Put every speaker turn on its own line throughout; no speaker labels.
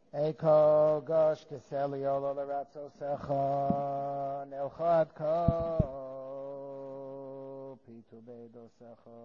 Eko gosh keseli olo l'ratzo secha nelchad ko pitu beido secha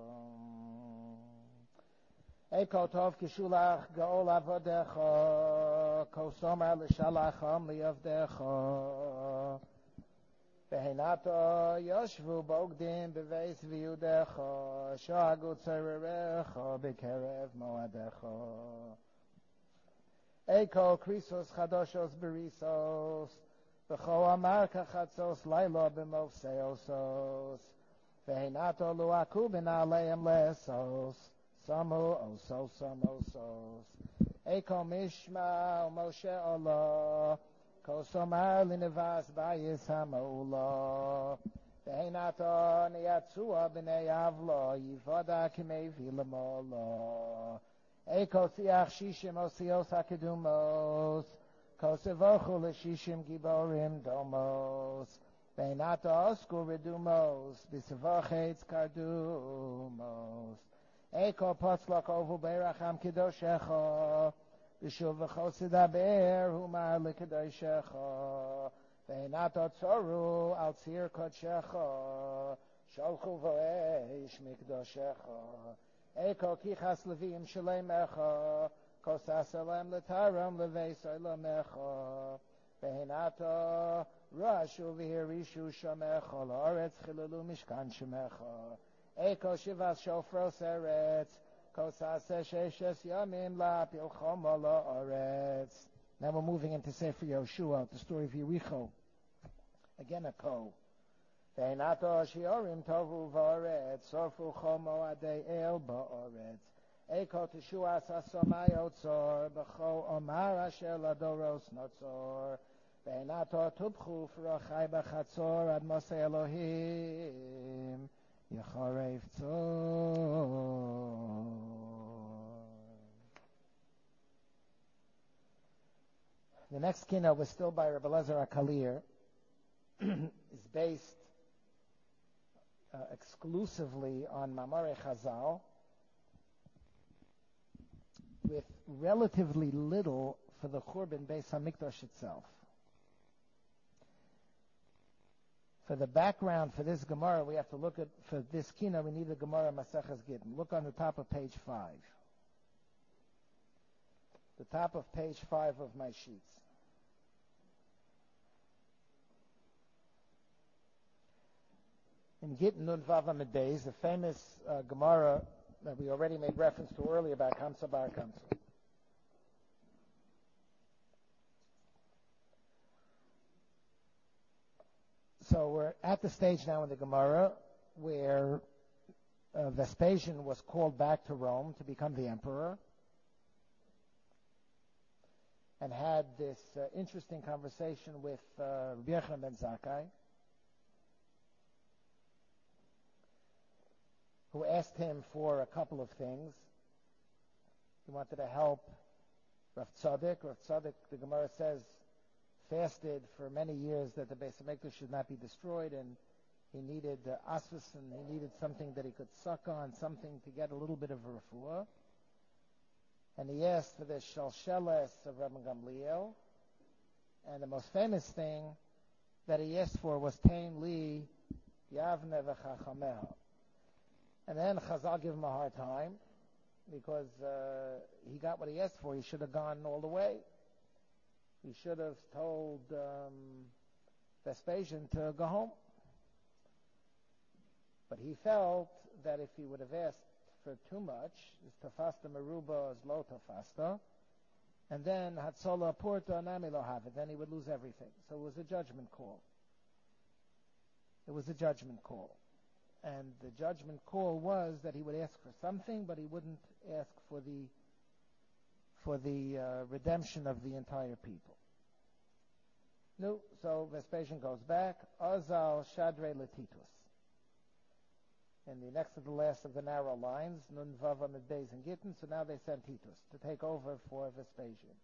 Eko tov kishulach gaol avodecha ko somer l'shalacham liyavdecha Vehenato yoshvu bogdim beveis viyudecha shagu tzererecha bekerev moadecha Eko krisos chadoshos berisos V'cho amar kachatzos laila b'movseosos Vehenato luaku b'naleim lesos Samu osos samosos Eko mishma Moshe Allah Ko somar linevas bayis hamoula Vehenato niyatsua b'nei avlo Yivoda kimevi l'mola Eko siach shishim osios hakedumos Ko sevochu l'shishim giborim domos Veinato osku redumos B'sevochetz kardumos Eko potzlok ovu beracham kedoshecha B'shuvacho sidaber humar l'kedoshecha Veinato tzoru al tzir kodshecha Sholchu vo'esh mikdoshecha Eko kichas levim shalemecha Kosasalem letaram levesoy lamecha Vehenato rashu v'hirishu shamecha L'oretz chilalu mishkan shemecha Eko shivas shofros eretz Kosase sheshes yamim la pilchomo la'oretz. Now we're moving into Sefer Yoshua, the story of Yericho. Again a ko. Ve'inato shiorim tovu v'oretz, sorfu chomo adei el ba'oretz. Eko teshuas asomai otzor, b'cho omar asher ladoros notzor. Ve'inato tubchu f'rochai b'chatzor ad mose Elohim, yacharef tzor. The next keynote was still by Rabbi Elazar HaKalir, is based exclusively on Mamare Chazal, with relatively little for the Churban Beis HaMikdash itself. For the background for this Gemara, we have to look at, for this keynote, we need the Gemara Maseches Gittin. Look on the top of page 5. The top of page 5 of my sheets. In Gittin Nun Vav Amid Beis, the famous Gemara that we already made reference to earlier about Kamsa Bar Kamsa. So we're at the stage now in the Gemara where Vespasian was called back to Rome to become the emperor and had this interesting conversation with Rabbi Yochanan ben Zakkai, who asked him for a couple of things. He wanted to help Rav Tzadok. Rav Tzadok, the Gemara says, fasted for many years that the Beis HaMikdash should not be destroyed, and he needed asfus, and he needed something that he could suck on, something to get a little bit of a refuah. And he asked for the shalsheles of Rabban Gamliel, and the most famous thing that he asked for was Tein Li Yavne V'Chachameha. And then Chazal gave him a hard time because he got what he asked for. He should have gone all the way. He should have told Vespasian to go home. But he felt that if he would have asked for too much, is tafasta meruba is lo tafasta, and then hatzola porta nami lo have it, then he would lose everything. So it was a judgment call. It was a judgment call. And the judgment call was that he would ask for something, but he wouldn't ask for the redemption of the entire people. No, so Vespasian goes back. Azal Shadre Letitus. And the next to the last of the narrow lines, Nun Vav Amid Beis and Gittin. So now they send Titus to take over for Vespasian.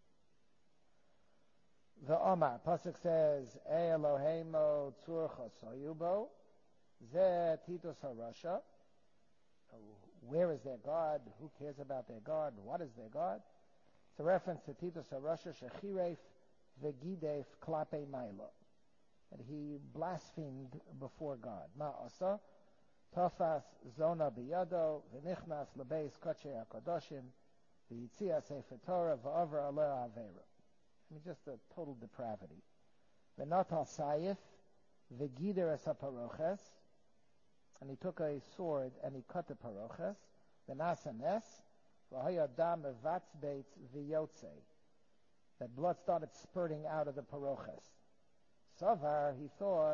The Omar pasuk says, "E Eloheinu tzur chasoyubo." Ze Titus HaRasha. Where is their God? Who cares about their God? What is their God? It's a reference to Titus HaRasha Shechiref Vegidef Klape Maila, that he blasphemed before God. Ma'asa Tafas Zona Biyado V'nichnas Lebeis Kotchei HaKadoshim V'yitzia Sefer Torah V'avar Aleh Avera. I mean, just a total depravity. V'natal Sayif V'gider Es HaParoches, and he took a sword and he cut the paroches. V'nasa Nes V'haya Dam Evatz Beitz V'yotze, that blood started spurting out of the paroches. Savar, he thought,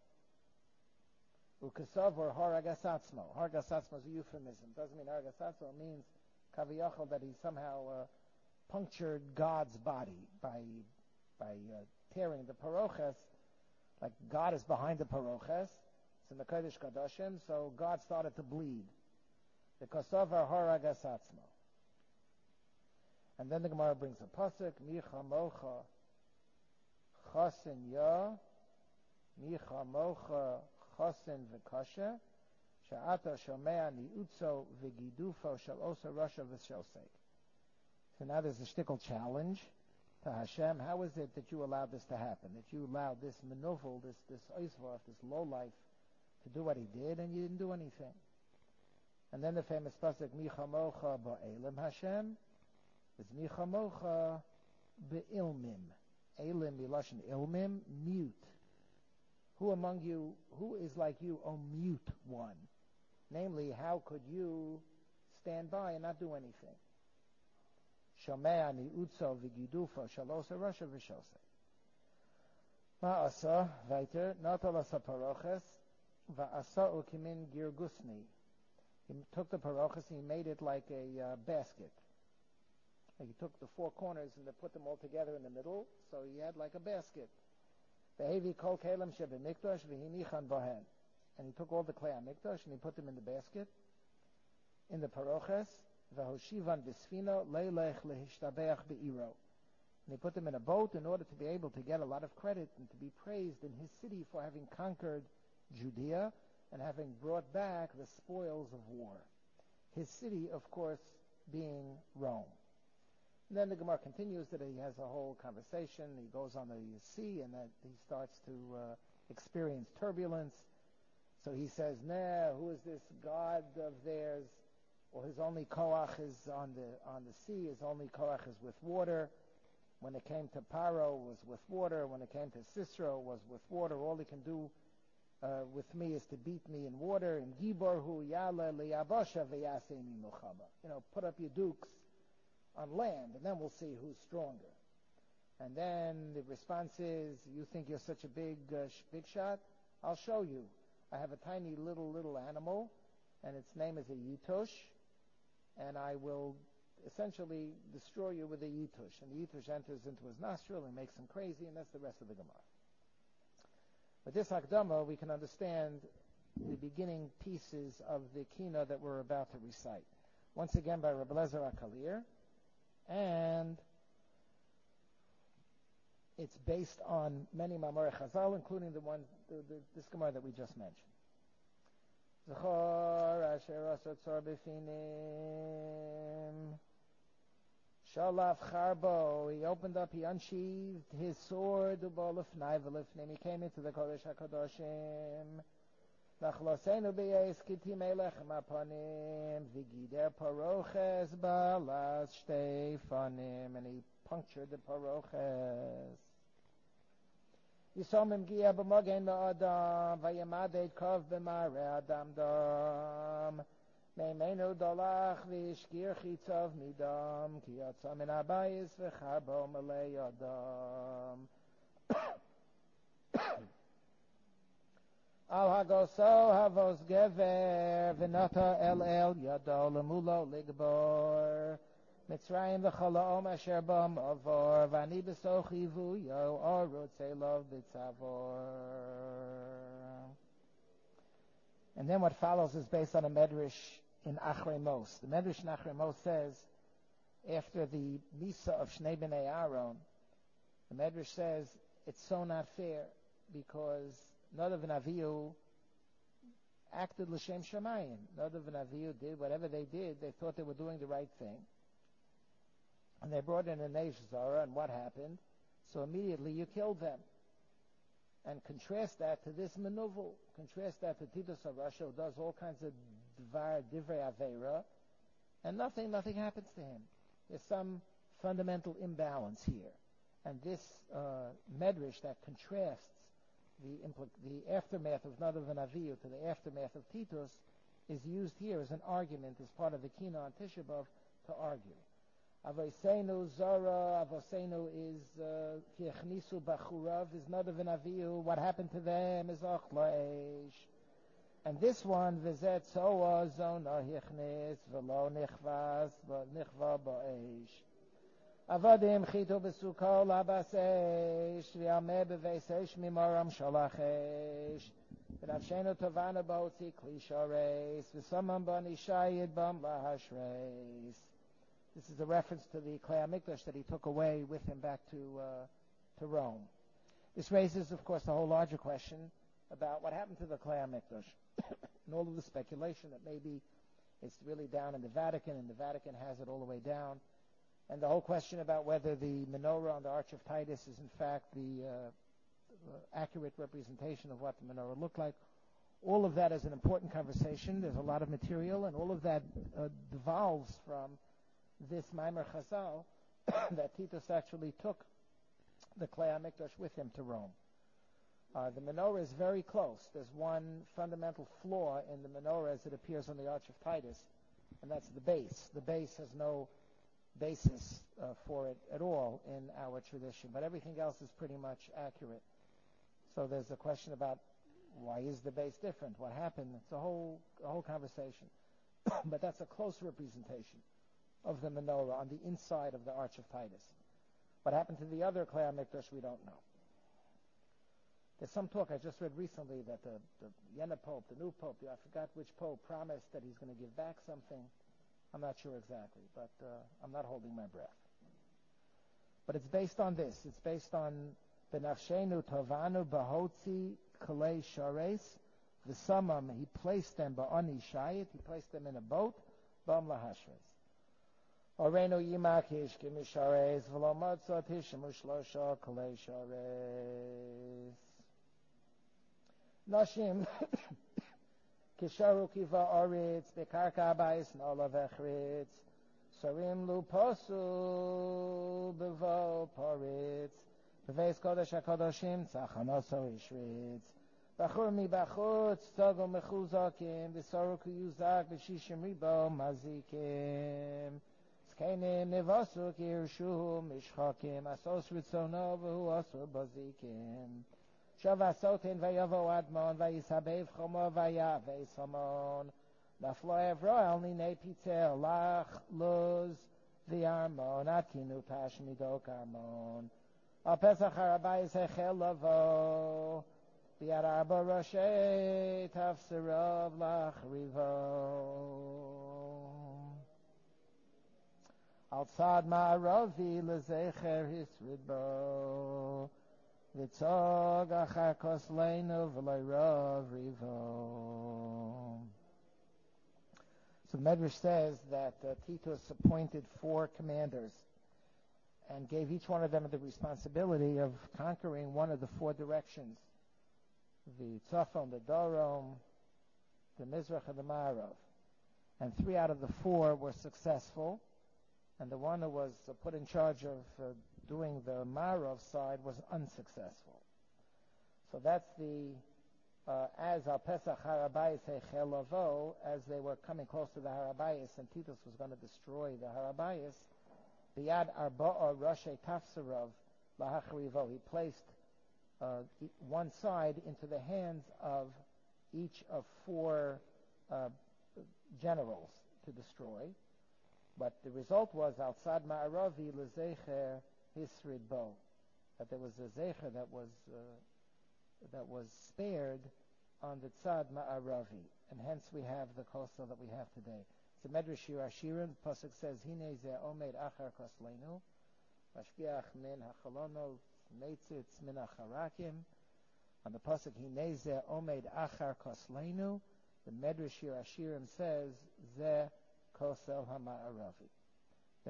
Ukesav or Haragasatzmo. Haragasatzmo is a euphemism. Doesn't mean Haragasatzmo. It means Kaviyachal, that he somehow punctured God's body by tearing the paroches. Like God is behind the paroches. It's in the Kodesh Kadoshim, so God started to bleed. The Kosavar Haragasatzmo. And then the Gemara brings a pasuk, Micha Mocha Chasen Ya, Micha Mocha Chasen V'Kasha, Sha'ata Shomea Ni'utzo V'Gidufo Shal Osa Rasha V'Shosek. So now there's a shtickle challenge to Hashem. How is it that you allowed this to happen? That you allowed this maneuver, this oisvaf, this lowlife, to do what he did, and you didn't do anything. And then the famous pasuk, Micha Mocha Ba'elim Hashem, is Micha Mocha Be'ilmim. Elim Miloshin Ilmim, mute. Who among you, who is like you, O mute one? Namely, how could you stand by and not do anything? Shomea ni'utzo v'gidufa shalosa rasha v'shosei. Ma'asa, weiter, natal asa paroches, va'asa ukimin girgusni. He took the paroches and he made it like a basket. He took the four corners and they put them all together in the middle, so he had like a basket. Ve'hevi kol kelim shebemikdash v'hinichan bohen. And he took all the clay on mikdash and he put them in the basket, in the paroches. V'hoshivan b'sfina leilech lehishtabeach be'iro. And he put them in a boat in order to be able to get a lot of credit and to be praised in his city for having conquered Judea and having brought back the spoils of war. His city, of course, being Rome. And then the Gemara continues that he has a whole conversation. He goes on the sea and that he starts to experience turbulence. So he says, nah, who is this God of theirs? Or his only koach is on the sea, his only koach is with water. When it came to Paro, was with water. When it came to Sisera, was with water. All he can do with me is to beat me in water. And Gibor hu yala liyabasha v'yasemi milchama. Put up your dukes on land, and then we'll see who's stronger. And then the response is, you think you're such a big shot? I'll show you. I have a tiny little animal, and its name is a yitush, and I will essentially destroy you with a yitush. And the yitush enters into his nostril and makes him crazy, and that's the rest of the Gemara. With this Hakdama, we can understand the beginning pieces of the Kina that we're about to recite. Once again by Rabbi Lezer HaKalir, and it's based on many Mamorei Chazal, including this Gemara that we just mentioned. Zachor asher asot tzor befinim shalaf charbo. He opened up, he unsheathed his sword. Ubo lefnai v'lefnim. He came into the Kodesh HaKadoshim. Nachlosenu b'yeis kiti melechem apanim v'gider paroches balas shtei fanim. And he punctured the paroches. Yisomim gia b'mogen ma'adam v'yamadet kov b'marei adam dam meimenu dolach v'ishkir chitzov midam ki yatsa min habayis v'charbo malei adam al hagoso havos gever v'nata el yado lemulo ligbor Mitzrayim v'chalaom asher bam avor v'ani b'sochi vuyo orut zelov b'tzavor. And then what follows is based on a medrash in Achrei Mos. The medrash in Achrei Mos says, after the Misa of Shnei B'nai Aaron, the medrash says, it's so not fair because Nadav and Avihu acted l'shem shamayim. Nadav and Avihu did whatever they did. They thought they were doing the right thing. And they brought in a Neish Zara, and what happened? So immediately you killed them. And contrast that to this Menuvel. Contrast that to Titus HaRasha, who does all kinds of Divrei Aveira, and nothing happens to him. There's some fundamental imbalance here. And this Medrash that contrasts the aftermath of Nadav and Avihu to the aftermath of Titus is used here as an argument, as part of the Kina on Tisha B'Av, to argue. Avoseinu Zara, Avoseinu is Kiechnisu Bachurav, is Nadav and Avihu. What happened to them is Achlaish. And this one, Vizet Soa Zona Hichnis, Velo Nichvas, Nichva Ba'esh. Avadim Chito Besukol Abasesh, Viameh Bevesesh Mimoram Shalachesh. V'nafshenu Tovana Ba'otzi Klishareis, V'samam Bani Shayid Bam Lahashreis. This is a reference to the Klei HaMikdash that he took away with him back to Rome. This raises, of course, a whole larger question about what happened to the Klei HaMikdash and all of the speculation that maybe it's really down in the Vatican, and the Vatican has it all the way down, and the whole question about whether the menorah on the Arch of Titus is in fact the accurate representation of what the menorah looked like. All of that is an important conversation. There's a lot of material, and all of that devolves from this Maimer Chazal that Titus actually took the Klei HaMikdash with him to Rome. The menorah is very close. There's one fundamental flaw in the menorah as it appears on the Arch of Titus, and that's the base. The base has no basis for it at all in our tradition, but everything else is pretty much accurate. So there's a question about why is the base different? What happened? It's a whole conversation. But that's a close representation of the menorah on the inside of the Arch of Titus. What happened to the other Klei HaMikdash, we don't know. There's some talk I just read recently that the Yena Pope, the new Pope, I forgot which Pope, promised that he's going to give back something. I'm not sure exactly, but I'm not holding my breath. But it's based on this. It's based on Benafshenu Tovanu Bahotzi Kalei Shares. The Samam, he placed them Ba'ani Shayit, he placed them in a boat, Bam Lahashres. Oreno Yimakish Kimishares, Velomatzot Hishamushlosha Kalei Shares. Nashim Kisharu Kiva Oritz, Bekarka Abais, Nola Vechritz, Sarim Luposu, Bevo Poritz, Beves Kodesh HaKodashim, Tzachanoso Ishritz, Bachur Mi Bachutz, Togo Mechuzakim, Besoru Kuyuzak, Beshishim Ribo, Mazikim, Skainim Nevosu Kirshu, Mishchakim, Asos Ritzono, Vehu Asu Bazikim. Shavasotin vayavo admon vayisabev chomo vayave samon naflo evro el nine pitzel lach luz v'armon atinu pash midok armon al pesach harabayis hechel lavo v'yad arba roshei tafsirov lach rivo al tzad ma'aravi lezecher hisridbo V'tzog achar kosleinu v'loirav rivo. So Medrash says that Titus appointed 4 commanders and gave each one of them the responsibility of conquering one of the 4 directions, the Tzafon, the Dorom, the Mizrach, and the Ma'arav. And 3 out of the 4 were successful, and the one who was put in charge of doing the Ma'arav side was unsuccessful. So that's the as al Pesach Harabayis Hechel Lavo, as they were coming close to the Harabayis, and Titus was going to destroy the Harabayis. Biyad Arba'a Rashi Tafsirov Lahachrivo. He placed one side into the hands of each of 4 generals to destroy. But the result was outside Ma'aravi Lezecher Hisrid Bo, that there was a zecher that was spared on the tzad Ma'aravi, and hence we have the kosel that we have today. It's a Medrash Shir Ashirim. The pasuk says, "Hine ze omed achar kosleinu, mashgiach min hachalono meitzitz min acharakim." On the pasuk, "Hine ze omed achar kosleinu," the Medrash Shir Ashirim says, "Ze kosel ha'ma'aravi."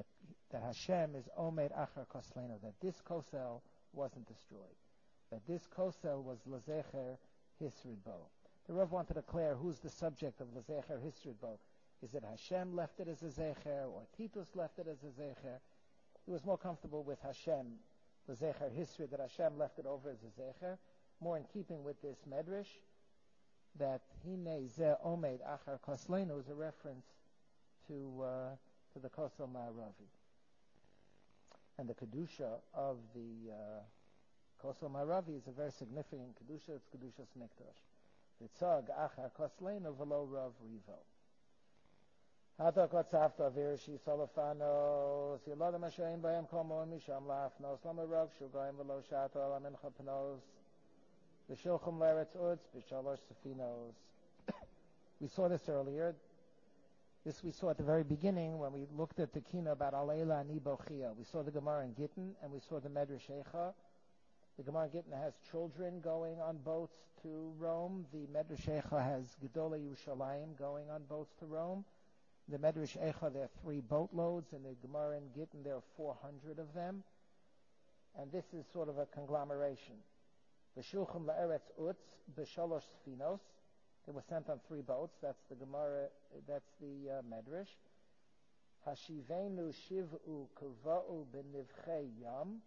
that Hashem is Omer Achar Kosleno, that this Kosel wasn't destroyed, that this Kosel was Lezecher Hisrid Bo. The Rav wanted to declare who's the subject of Lezecher Hisrid Bo. Is it Hashem left it as a Zecher, or Titus left it as a Zecher? He was more comfortable with Hashem, Lezecher Hisrid, that Hashem left it over as a Zecher, more in keeping with this Medrash, that Hine Ze Omed Achar Kosleno is a reference to the Kosel Ma'aravi. And the Kedusha of the Kosel Ma'aravi is a very significant Kedusha. It's Kedushas Mikdash. V'tzag Achar Kosleno v'lo Rav Rivo. Hata kotzavta v'irshi solofanos yilodem asherim b'hem kol mo'im misham la'afnos l'merog shugoyim v'lo shato ala mincha pnos v'shilchum l'eretz utz b'shalosh sefinos. We saw this earlier. This we saw at the very beginning when we looked at the Kina about Alayla Ani Bochia. We saw the Gemara in Gittin and we saw the Medrash Eicha. The Gemara in Gittin has children going on boats to Rome. The Medrash Eicha has Gedolei Yerushalayim going on boats to Rome. The Medrash Eicha, there are 3 boatloads. In the Gemara in Gittin, there are 400 of them. And this is sort of a conglomeration. V'shulchum la'eretz utz b'shalosh sfinos. They were sent on 3 boats. That's the Gemara, that's the Medrash. Hashivenu shiv'u kuva'u b'nivchei yam.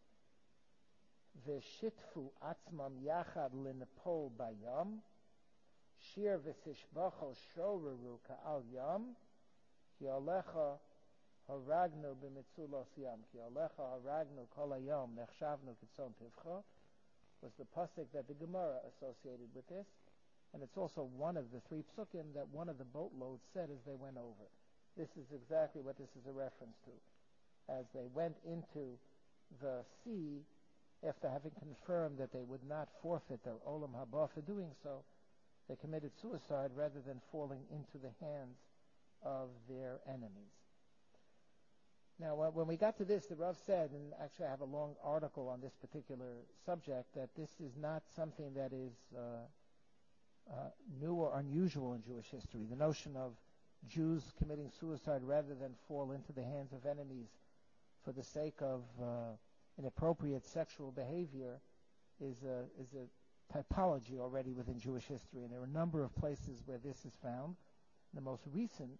V'shitfu atzmam yachad l'nepol bayam. Shir v'sishbacho shoreru ka'al yam. Ki alecha haragnu b'mitzulos yam. Ki alecha haragnu kol hayom nechshavnu kitzon tivcha. Was the pasuk that the Gemara associated with this. And it's also one of the 3 psukim that one of the boatloads said as they went over. This is exactly what this is a reference to. As they went into the sea, after having confirmed that they would not forfeit their olam haba for doing so, they committed suicide rather than falling into the hands of their enemies. Now, when we got to this, the Rav said, and actually I have a long article on this particular subject, that this is not something that is new or unusual in Jewish history. The notion of Jews committing suicide rather than fall into the hands of enemies for the sake of inappropriate sexual behavior is a typology already within Jewish history, and there are a number of places where this is found. The most recent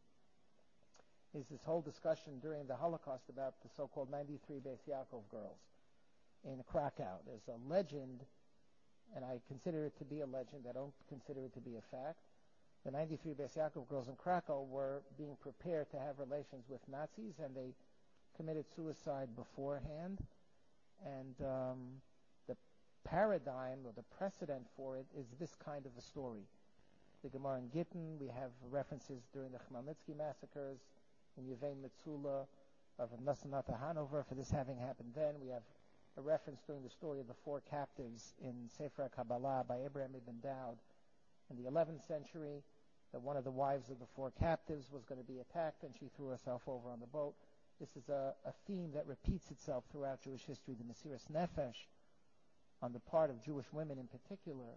is this whole discussion during the Holocaust about the so-called 93 Beis Yaakov girls in Krakow. There's a legend, and I consider it to be a legend. I don't consider it to be a fact. The 93 Beis Yaakov girls in Krakow were being prepared to have relations with Nazis, and they committed suicide beforehand. And the paradigm or the precedent for it is this kind of a story. The Gemara in Gittin, we have references during the Chmielnitsky massacres, in Yevain Metzula of Nasanata Hanover, for this having happened then. We have a reference during the story of the 4 captives in Sefer Kabbalah by Abraham ibn Dowd in the 11th century, that one of the wives of the 4 captives was going to be attacked and she threw herself over on the boat. This is a theme that repeats itself throughout Jewish history, the Mesiras Nefesh, on the part of Jewish women in particular,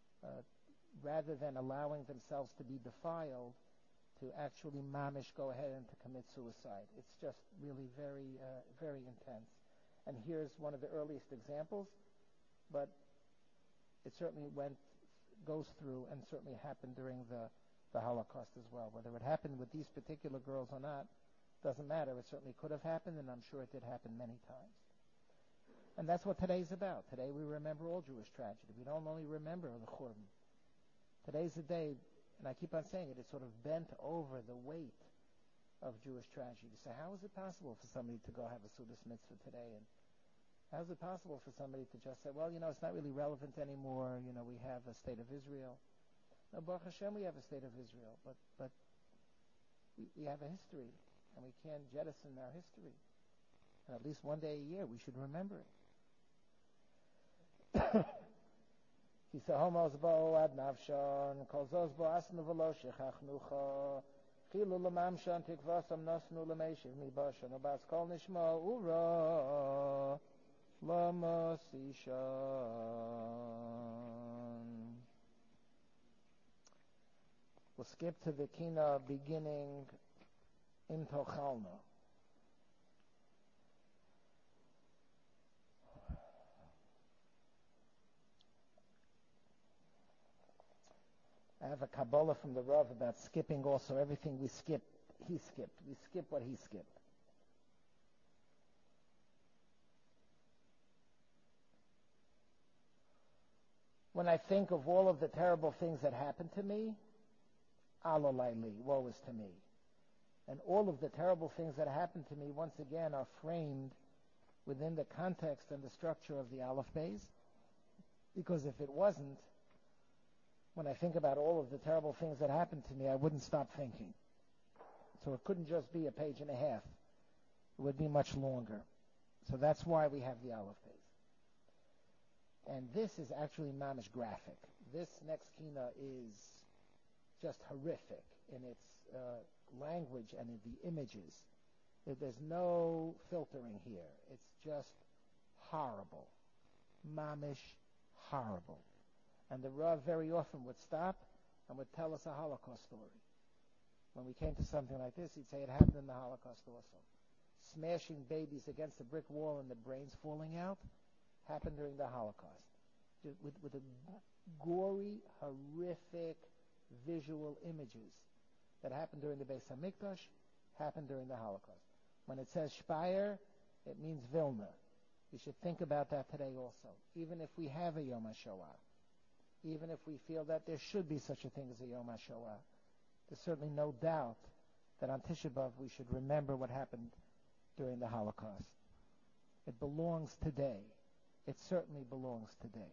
rather than allowing themselves to be defiled, to actually mamish go ahead and to commit suicide. It's just really very, very intense. And here's one of the earliest examples, but it certainly goes through and certainly happened during the Holocaust as well. Whether it happened with these particular girls or not, doesn't matter. It certainly could have happened, and I'm sure it did happen many times. And that's what today's about. Today we remember all Jewish tragedy. We don't only remember the Churban. Today's the day, and I keep on saying it, it's sort of bent over the weight of Jewish tragedy. So how is it possible for somebody to go have a Sudas Mitzvah today? And how is it possible for somebody to just say, well, it's not really relevant anymore. We have a state of Israel. No, Baruch Hashem, we have a state of Israel, but we have a history, and we can't jettison our history. And at least one day a year, we should remember it. Kisahomos bo ad nafshon, kolzos bo asnu v'lo shechachnucha, chilu l'mamshon tikvasam nosnu l'meishiv mibashon, ubas kol nishma ura l'mosishon. We'll skip to the Kina beginning in Tochalna. have a Kabbalah from the Rav about skipping also. Everything we skip, he skipped. We skip what he skipped. When I think of all of the terrible things that happened to me, Alalayli, woe is to me. And all of the terrible things that happened to me, once again, are framed within the context and the structure of the Aleph Beis. Because if it wasn't, when I think about all of the terrible things that happened to me, I wouldn't stop thinking. So it couldn't just be a page and a half. It would be much longer. So that's why we have the Aleph Beis. And this is actually mamish graphic. This next kina is just horrific in its language and in the images. There's no filtering here. It's just horrible. Mamish horrible. And the Rav very often would stop and would tell us a Holocaust story. When we came to something like this, he'd say it happened in the Holocaust also. Smashing babies against a brick wall and the brains falling out happened during the Holocaust. With the gory, horrific visual images that happened during the Beis HaMikdash happened during the Holocaust. When it says Speyer, it means Vilna. We should think about that today also. Even if we have a Yom HaShoah, even if we feel that there should be such a thing as a Yom HaShoah, there's certainly no doubt that on Tisha B'Av we should remember what happened during the Holocaust. It belongs today. It certainly belongs today.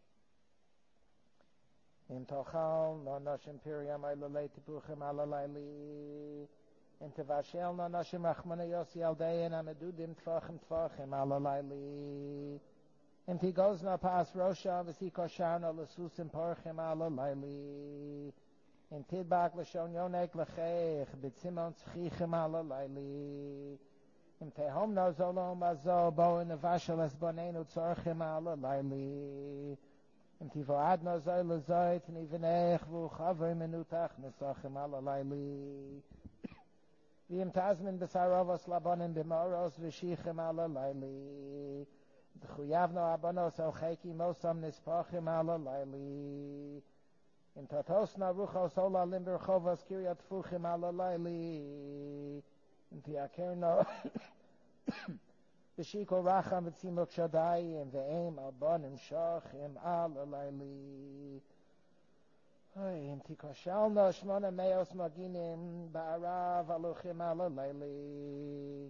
Im tochal no noshim piriyam aylalei tipuchim alalayli im tevashel no noshim rachmana yosi aldein amedudim tfachim alalayli im tigos no pas rosha v'si koshar no lesusim porchim alalayli im tidbak l'shon yonek l'cheich b'tzimon tzchichim alalayli im tehom no zolom azo bo in nevashel es bonenu tzorchim alalayli im tivoad no zoy lezoyt ni venech vu chaver menutach nesachem alalayli v'im tazmin b'sarovos labonim b'moros v'shichem alalayli d'chuyavno abonos al cheki mosam nispachim alalayli im tatos na ruchos ola limber chovos kiryat fuchim alalayli im tiakerno B'shiko racham v'tzimuk shadayim ve'em albonim shachim alalayli im tikoshalno shmona meos maginim ba'arav aluchim alalayli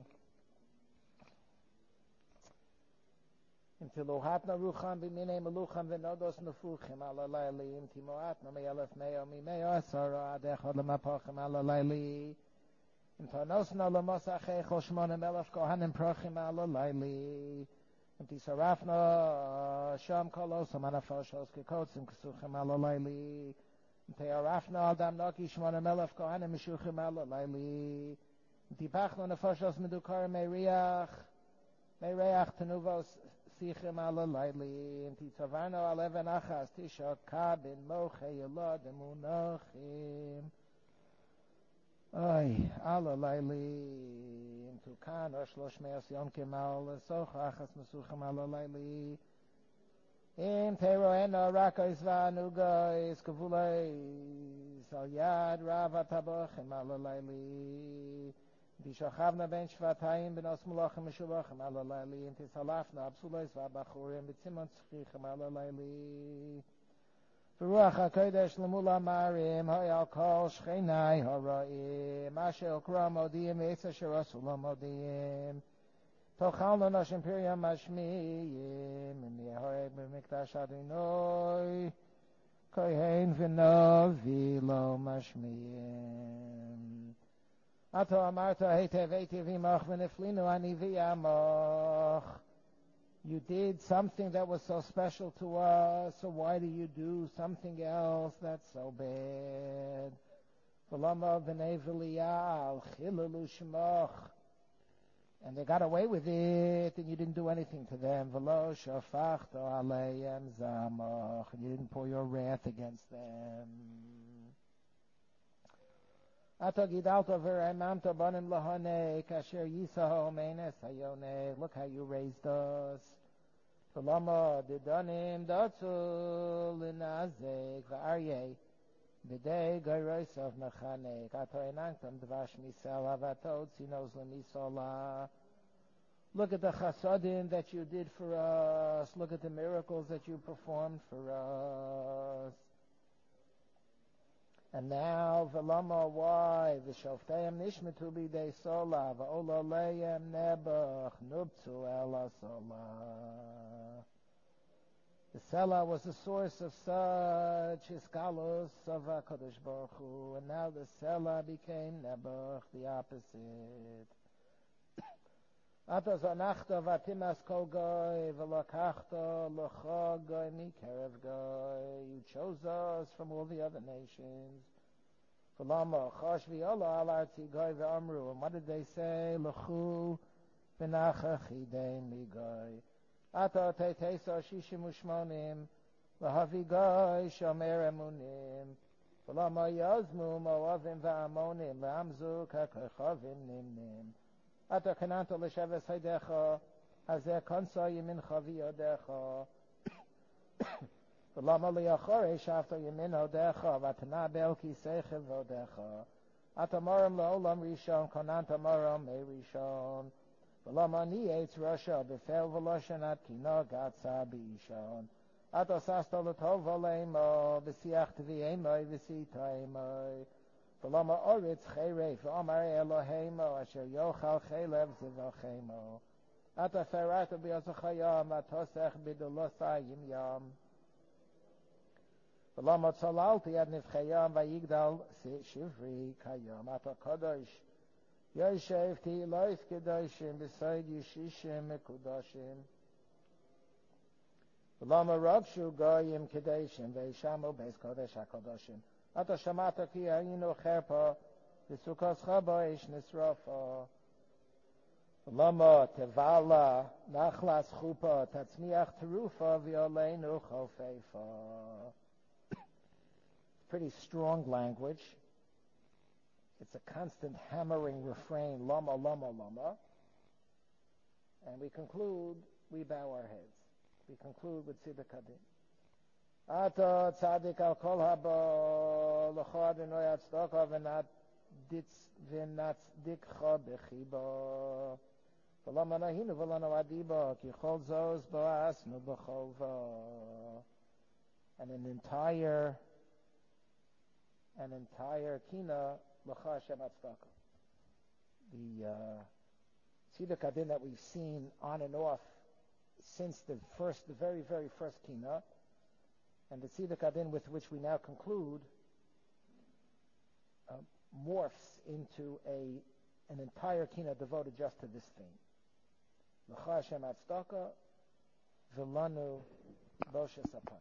im tilohatna rucham b'minei melucham v'nodos nefuchim alalayli im timoatna me'elef meo mimeo asara ad echad lemapachim alalayli im tanosna lemosachei choshmona melef kohanim prochim alalayli im tisarafna sham kolosam anafoshos kekotzim kesuchim alalayli im tearafna al damnoki shmona melef kohanim mishuchim alalayli im tipachno nefoshos medukar meireach tenuvos sichim alalayli im titzavarno al even achas tisha kabin moche yelod emunachim Oy, alalayli, im tukan shlosh meos yom kemal soch achas mesuchem alalayli, im teroena rakos vanugois kavulais al yad rav atabochem alalayli, bishachavna ben shvatayim benos mulachim meshuvachim alalayli, im tisalafna absulois vabachurim b'tzimon tzchichem alalayli. V'ruach HaKodesh l'mula marim ha'yal kol shchenai ha'ra'im asher okra modiyim v'etz asher asu l'modiyim tochalno noshim piriyam mashmiyim im yehoeg b'mikdash adinoi kohen v'novi lo mashmiyim ato amarta heitev eitiv imach v'neflinu ani v'yamach. You did something that was so special to us, so why do you do something else that's so bad? And they got away with it, and you didn't do anything to them. And you didn't pour your wrath against them. Look how you raised us. B'dei goyroisav mechanek, ato enangtam dvash misela, vato tzinos lemisola. Look at the chasadim that you did for us. Look at the miracles that you performed for us. And now, v'lama, why? V'shofteim nishmetu b'dei sola, v'olaleim nebuch, nubtu ela sola. The Sela was the source of such iskalus of HaKadosh Baruch Hu, and now the Sela became Nebuch, the opposite. Ato zanachta vatimas kol goy, v'lakachta l'cha goy mikerev goy. You chose us from all the other nations. V'lama chosh v'yola al arti goy v'amru. And what did they say? L'chu v'nacha chidein mi goy. Ato teitesa shishim u'shmonim, v'havi goy shomer emunim. V'lama yazmu moavim v'amonim, v'amzu kakochavim nimnim. Ato kananto l'sheves haydecha, hazeh konsa yimin chavi yodecha. V'lama liachore shafto yimin hodecha, v'atana bel kisechev hodecha. Ato moram la'olam rishon, konanto moram me rishon. V'lama ni'etz rasha, b'fel v'loshen at kino gatsa b'ishon. Ato sasto l'tov v'leimo, b'siach t'vi'emoi v'sita'emoi. V'lama oritz cheref, v'omar Eloheimo, asher yochal chelev zivachemo. Ata ferata b'yosachayam, atosech b'dulosayim yam. V'lama tzalalti ad nivchayam, v'yigdal shivri kayam. Ata kadosh, yoshev ti'lois kedoshim, b'soid yishishim mekudashim. V'lama ragshu goyim kedoshim, v'yishamu beis kodesh hakadoshim. Ato shamata ki ayinu cherpa, v'sukas chaba ish nisrafa. Lama tevala nachlas chupa tatzmiach terufa v'yoleinu chofeifa. Pretty strong language. It's a constant hammering refrain, lama, lama, lama. And we conclude, we bow our heads. We conclude with Tziduk Hadin. Ato tzadik al kol haba l'cho Adonai tzedaka v'natzdikcha b'chiba v'lama nahinu v'lanu adiba ki chol zos ba'asnu b'chova. And an entire kina l'cha Hashem tzedaka. The Tziduk Hadin that we've seen on and off since the very, very first kina, and the Tziduk Hadin with which we now conclude morphs into an entire kina devoted just to this theme. L'cha Hashem tzedaka v'lanu boshes hapan.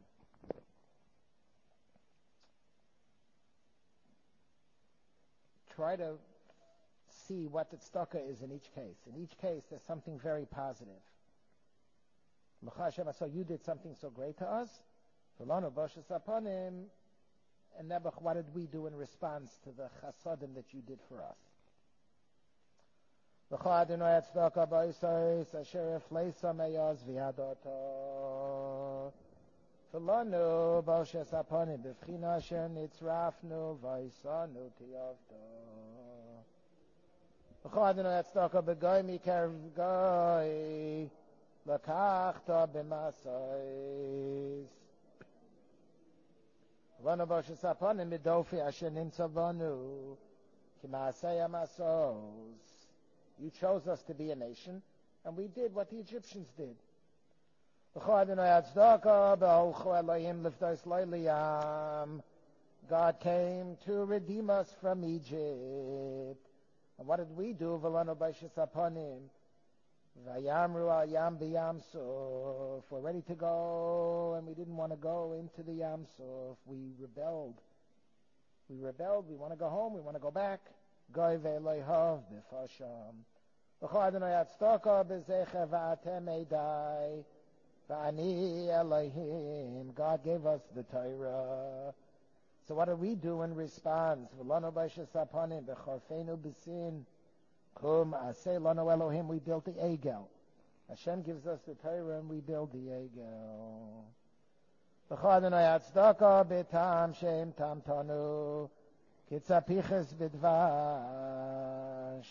Try to see what the tzedaka is in each case. In each case, there's something very positive. L'cha Hashem, so you did something so great to us. V'lanu boshes hapanim. And Nebuch, what did we do in response to the chasadim that you did for us? L'cha Adonai tzedaka b'osais asher efleisa meyaz v'yadoto. V'lanu boshes hapanim b'fchina asher nitzrafnu v'isanu tiyavto. L'cha Adonai tzedaka b'goy mikerev goy l'kachta b'masais. V'lanu boshes hapanim b'dofi asher nimtza banu ki ma'asei hamasos. You chose us to be a nation, and we did what the Egyptians did. God came to redeem us from Egypt. And what did we do? We're ready to go, and we didn't want to go into the Yam Suf. We rebelled. We want to go home. We want to go back. God gave us the Torah. So what do we do in response? We built the Egel. Hashem gives us the Torah and we build the Egel. L'cha Adonai Atzdaka b'tam shem tam tanu kitzapiches b'dvash.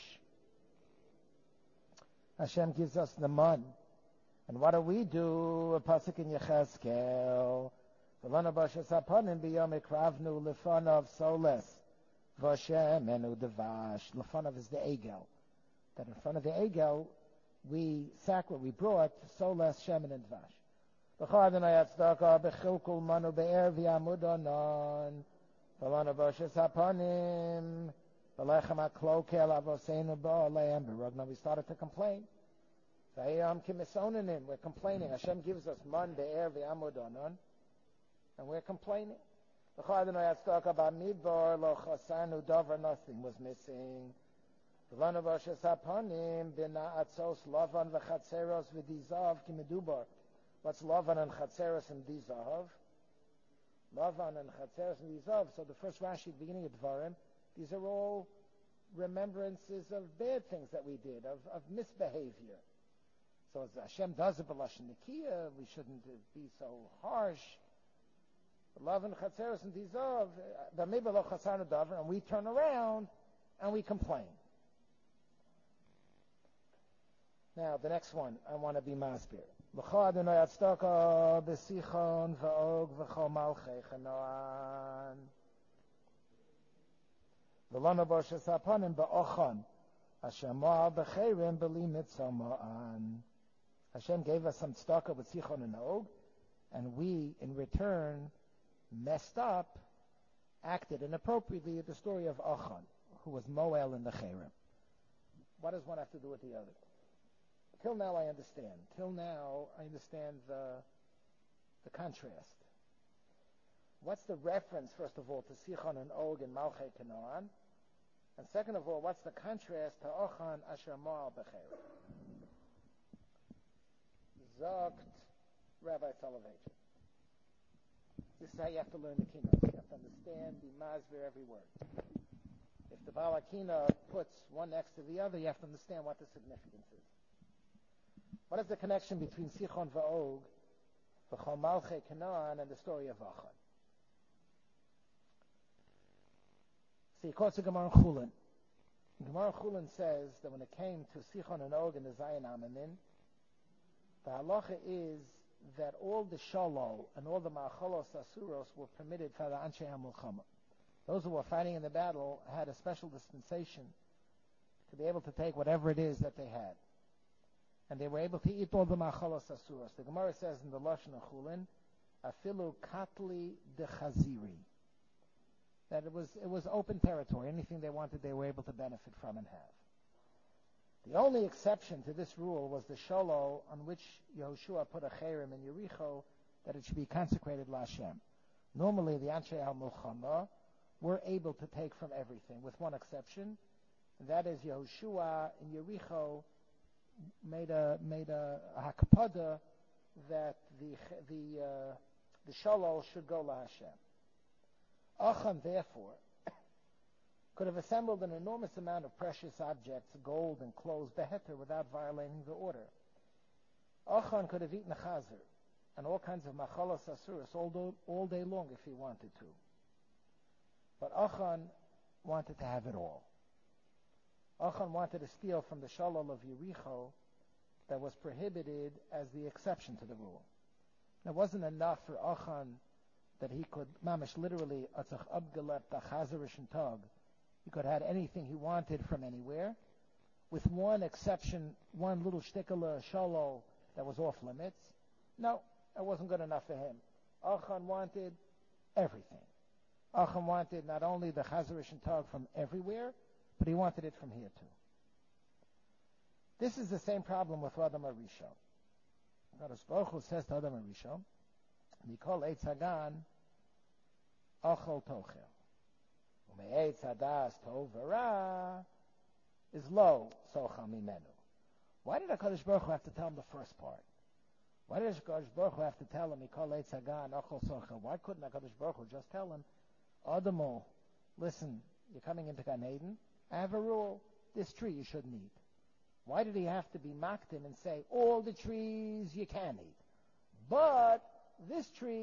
Hashem gives us the man. And what do? A pasuk in Yechezkel. V'lanu b'shas hapanim b'yom ikravnu lefanav soles v'Hashem enu devash. Lefanav is the egel. That in front of the egel we brought soles, shemen, and dvash. L'cha Adonai Atzdaka b'chilkul manu be'er v'yamud anon. V'lanu b'shas hapanim b'lechem haklokel avoseinu ba'aleim b'rogna. We started to complain. We're complaining. Hashem gives us man be'er v'yamud anon, and we're complaining. Nothing was missing. What's Lavan and Chatzeros and Dizav? Lavan and Chatzeros and Dizav. So the first Rashi at the beginning of Dvarim, these are all remembrances of bad things that we did, of misbehavior. So as Hashem does it, b'lashon nikiya, we shouldn't be so harsh. Love and chatzeros and dizov, and we turn around and we complain. Now the next one, I want to be masbir. L'cha Adonai Atzdaka b'sichon v'og v'chol malchei chanoan. V'lanu b'shas hapanim ba'ochan. Hashem ma'al b'cheirim b'li mitzama'an. Hashem gave us some tzedakah with Sichon and Og, and we, in return, messed up, acted inappropriately at the story of Achan, who was Moel in the Chayrim. What does one have to do with the other? Till now I understand. The contrast. What's the reference, first of all, to Sichon and Og and Malchei Canaan? And second of all, what's the contrast to Achan Asher Moel B'Chayrim? Zogt Rabbi Soloveitch. This is how you have to learn the Kinos. You have to understand the Masvir every word. If the Baal HaKina puts one next to the other, you have to understand what the significance is. What is the connection between Sichon v'Og, v'chol Malchei Canaan, and the story of Achan? See, it quotes the Gemara in Chulin. Gemara Chulin says that when it came to Sichon and Og and the Zayin Amamin, the halacha is that all the shalol and all the ma'acholos asuros were permitted for the Anshe HaMilchama. Those who were fighting in the battle had a special dispensation to be able to take whatever it is that they had. And they were able to eat all the ma'acholos asuros. The Gemara says in the Lashon Chulin, afilu katli de chaziri. That it was open territory. Anything they wanted, they were able to benefit from and have. The only exception to this rule was the shalol on which Yehoshua put a cherem in Yericho, that it should be consecrated LaHashem. Normally, the Anshe HaMilchama were able to take from everything, with one exception, and that is Yehoshua in Yericho made a hakapada that the shalol should go LaHashem. Achan, therefore, could have assembled an enormous amount of precious objects, gold and clothes, beheter, without violating the order. Achan could have eaten a chazer and all kinds of machalos asuras all day long if he wanted to. But Achan wanted to have it all. Achan wanted to steal from the shalal of Yericho that was prohibited as the exception to the rule. It wasn't enough for Achan that he could, mamish literally, atzach abgelep achazerish and tog. He could have had anything he wanted from anywhere, with one exception, one little shtikala shalol that was off limits. No, that wasn't good enough for him. Achan wanted everything. Achan wanted not only the chazerish and tog from everywhere, but he wanted it from here too. This is the same problem with Adam Arisho. Kadosh Baruch Hu says to Adam Arisho, Mikol Eitz Hagan Achol Tochel. Ume'etz Hadas Tov V'Ra is low Sochal Mimenu. Why did HaKadosh Baruch Hu have to tell him the first part? Why did HaKadosh Baruch Hu have to tell him Mikol Eitz Hagan Achol Sochel? Why couldn't HaKadosh Baruch Hu just tell him, Adamo, listen, you're coming into Gan Eden, I have a rule, this tree you shouldn't eat. Why did he have to be mocked him and say, all the trees you can eat, but this tree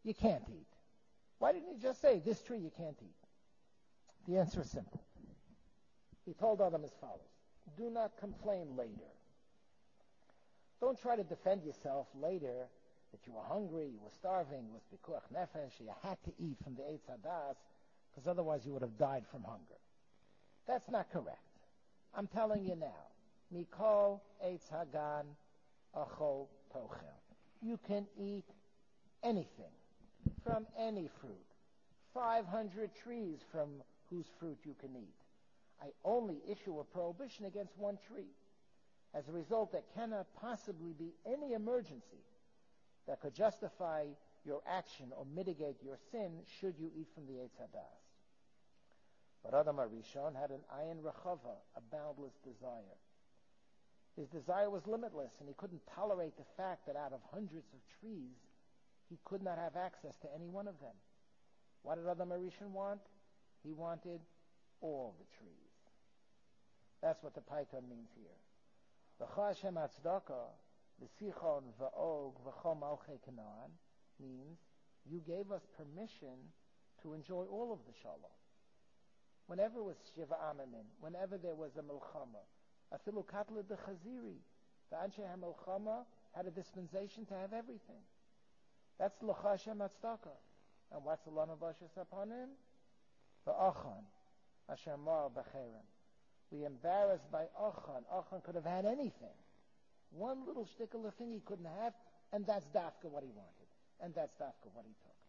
you can't eat. Why didn't he just say, this tree you can't eat? The answer is simple. He told Adam as follows: do not complain later. Don't try to defend yourself later that you were hungry, you were starving, it was pikuach nefesh, you had to eat from the Eitz Hadas, because otherwise you would have died from hunger. That's not correct. I'm telling you now, Mikol Eitz Hagan Achol Tochel. You can eat anything from any fruit. 500 trees from whose fruit you can eat. I only issue a prohibition against one tree. As a result, there cannot possibly be any emergency that could justify your action or mitigate your sin should you eat from the Eitz Hadas. But Adam HaRishon had an ayin rechava, a boundless desire. His desire was limitless, and he couldn't tolerate the fact that out of hundreds of trees, he could not have access to any one of them. What did Adam HaRishon want? He wanted all the trees. That's what the Paiton means here. V'cha Hashem Hatzdaka, v'sichon v'og v'chol malchei Canaan means you gave us permission to enjoy all of the shalom. Whenever it was Shiva Amamin, whenever there was a Melchama, afilu katla de Chaziri, the Anshe HaMelchama had a dispensation to have everything. That's L'cha Hashem Hatzdaka. And what's the Lama Bashas upon him? V'achan, Asher Mar B'cherem. We embarrassed by Achan. Achan could have had anything. One little shtickle of thing he couldn't have, and that's dafka what he wanted. And that's dafka what he took.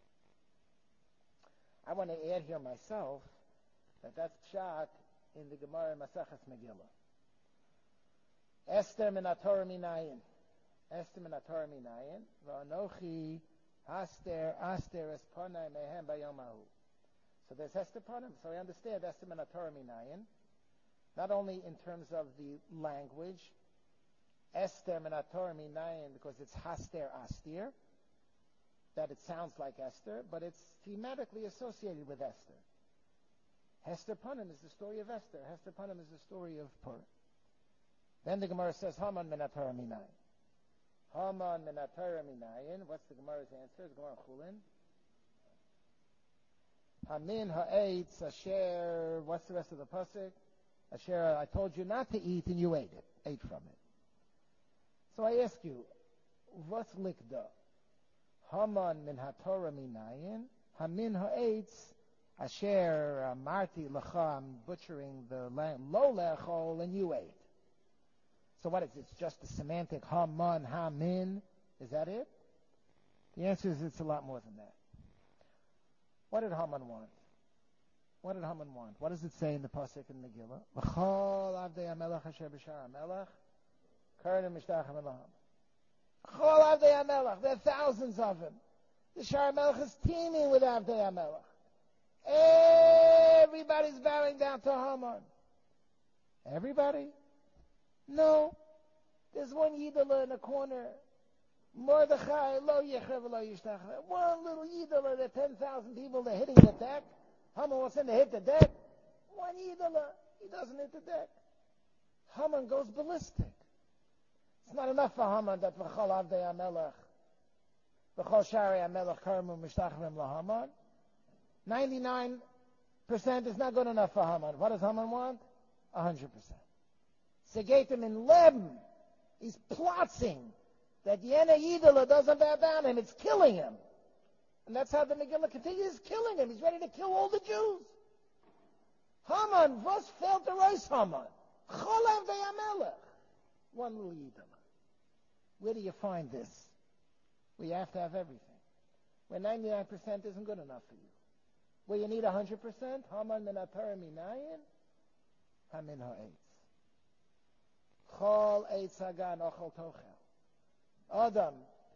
I want to add here myself that that's pshat in the Gemara Masachas Megillah. Esther min haTorah minayin. Esther min haTorah minayin. V'anochi aster es panai mehem bayom hahu. So there's Esther panim. So I understand Esther min haTorah minayin. Not only in terms of the language, Esther min haTorah minayin, because it's haster astir, that it sounds like Esther, but it's thematically associated with Esther. Hester Panim is the story of Esther. Hester Panim is the story of Purim. Then the Gemara says, Haman min haTorah minayin. Haman min haTorah minayin. What's the Gemara's answer? The Gemara Chulin. Hamin ha'etz asher. What's the rest of the pasuk? Asher, I told you not to eat, and you ate from it. So I ask you, what's likda? Haman min haTorah minayin. Hamin ha'etz asher marti lecha, I'm butchering the lamb, lo lechol, and you ate. So what is it? It's just the semantic Haman, Hamin. Is that it? The answer is it's a lot more than that. What did Haman want? What did Haman want? What does it say in the pasuk in Megillah? V'chol avdei hamelech asher b'shar hamelech karnim mishtachem elaham. V'chol avdei hamelech. There are thousands of them. The Shar HaMelech is teeming with avdei hamelech. Everybody's bowing down to Haman. Everybody? No. There's one Yidala in the corner. Mordechai, lo yechev, lo yishtacheh. One little Yidala, there are 10,000 people, they're hitting the deck. Haman wants him to hit the deck. One Yidala, he doesn't hit the deck. Haman goes ballistic. It's not enough for Haman that v'chol avdei hamelech, v'chol shari hamelech karmu mishtachvim laHaman. 99% is not good enough for Haman. What does Haman want? 100%. Segetim in Leb, he's plotting that Yena Yidala doesn't bow down him. It's killing him. And that's how the Megillah continues. It's killing him. He's ready to kill all the Jews. Haman, was felt to rise Haman? Cholav ve'amelech. One little Yidala. Where do you find this? Where you have to have everything. Where 99% isn't good enough for you. Where you need 100%, Haman min haTorah minayin, Hamin ha'etz. Chol eitz hagan ochel tochel. Adam,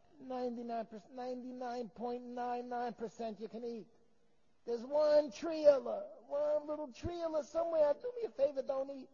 99.99% you can eat. There's one triala, one little triala somewhere. Do me a favor, don't eat.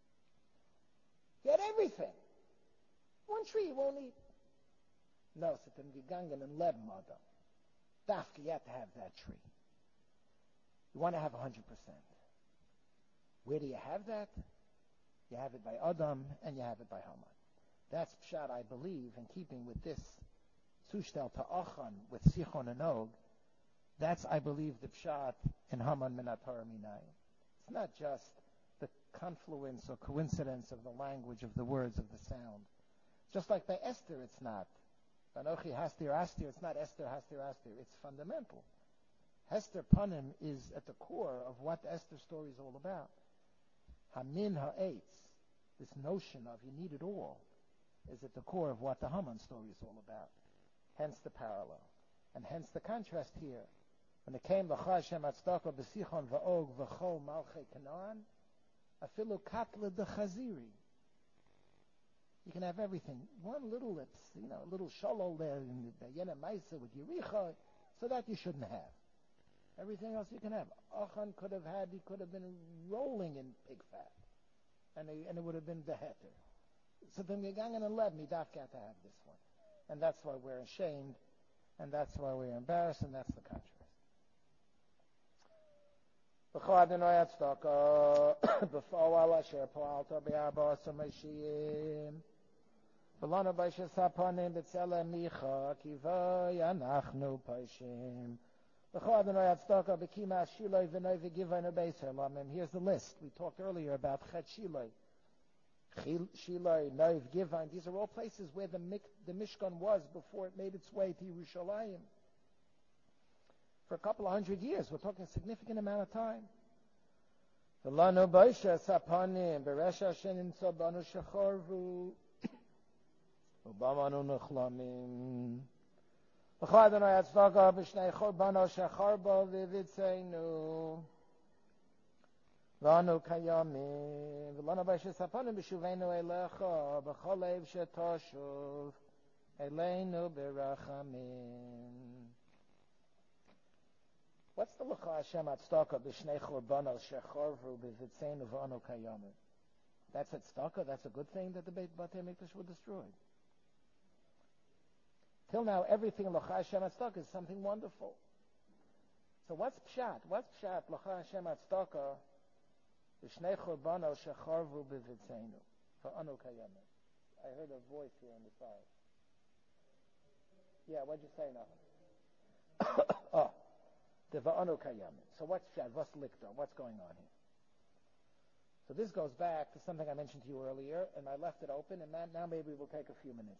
Get everything. One tree you won't eat. No, Satan Gigangan and Leb Adam. Dafka, you have to have that tree. You want to have 100%. Where do you have that? You have it by Adam and you have it by Haman. That's pshat, I believe, in keeping with this zustel ta'achan with Sichon and Og, that's, I believe, the pshat in Haman Minat Torah Minayim. It's not just the confluence or coincidence of the language of the words of the sound. Just like by Esther, it's not. Anochi Hastir Astir, it's not Esther Hastir Astir. It's fundamental. Hester Panim is at the core of what the Esther story is all about. Hamin Ha'etz, this notion of you need it all, is at the core of what the Haman story is all about. Hence the parallel. And hence the contrast here. When it came L'cha Hashem Atzdaka B'sichon V'og V'chol Malchei Canaan, Afilu Katla de Chaziri. You can have everything. One little lips, a little shalol there in the Yena Maisa with Yericha, so that you shouldn't have. Everything else you can have. Achan he could have been rolling in pig fat. And it would have been beheter. So then Megangan and Leb, Midaf got to have this one. And that's why we're ashamed, and that's why we're embarrassed, and that's the contrast. Here's the list. We talked earlier about Chet Shiloi. Shiloi, Noiv, Givain. These are all places where the Mishkan was before it made its way to Yerushalayim. For a couple of hundred years. We're talking a significant amount of time. V'lanu Baisha Sapanim, Beresha Shenim Tzabanu Shecharvu, Ubamanu Nuchlamim. V'chad Adonai Atzvaka B'shnei Chorbano Shecharbo V'vitzeinu. V'anu Kayamim. V'lanu Baisha Sapanim B'shuveinu Elecha, B'cholev Shetoshuv, Eleinu B'rachamim. What's the L'cha Hashem Atzdaka B'shnei Chorbanos Shecharvu B'vitzeinu V'anu Kayamim? That's Atzdaka? That's a good thing that the Beit Batei Mikdash were destroyed. Till now, everything in L'cha Hashem Atzdaka is something wonderful. So what's Pshat? What's Pshat L'cha Hashem Atzdaka B'shnei Chorbanos Shecharvu B'vitzeinu V'anu Kayamim? I heard a voice here on the side. Yeah, what'd you say now? Oh. The Va'anu Kayamim. So what's Pshat? What's Likta? What's going on here? So this goes back to something I mentioned to you earlier, and I left it open, and now maybe we'll take a few minutes.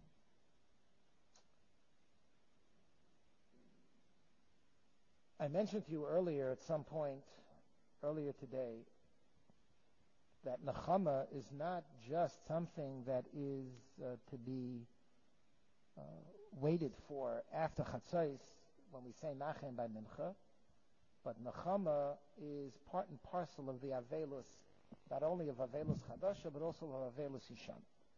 I mentioned to you earlier at some point, earlier today, that Nechama is not just something that is to be waited for after Chatzos, when we say Nachem by Mincha, but Nechama is part and parcel of the Avelus, not only of Avelus Chadasha, but also of Avelus Yishan.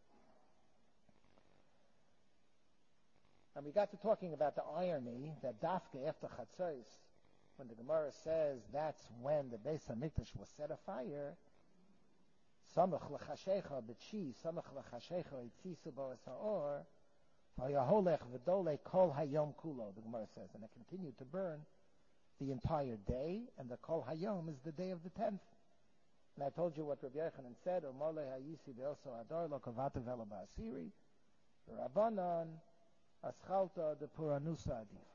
And we got to talking about the irony that Dafka after Chatzos, when the Gemara says that's when the Beis HaMikdash was set afire, Samach l'chashecha b'chi, Samach l'chashecha itzisu bo'es ha'or, Vayaholech v'dolei kol hayom kulo, the Gemara says, and it continued to burn the entire day, and the kol hayom is the day of the 10th. And I told you what Rabbi Yochanan said, Omole hayisi be'oso ador lo kavata vela ba'asiri, Rabbanan aschalta de puranusa adifa.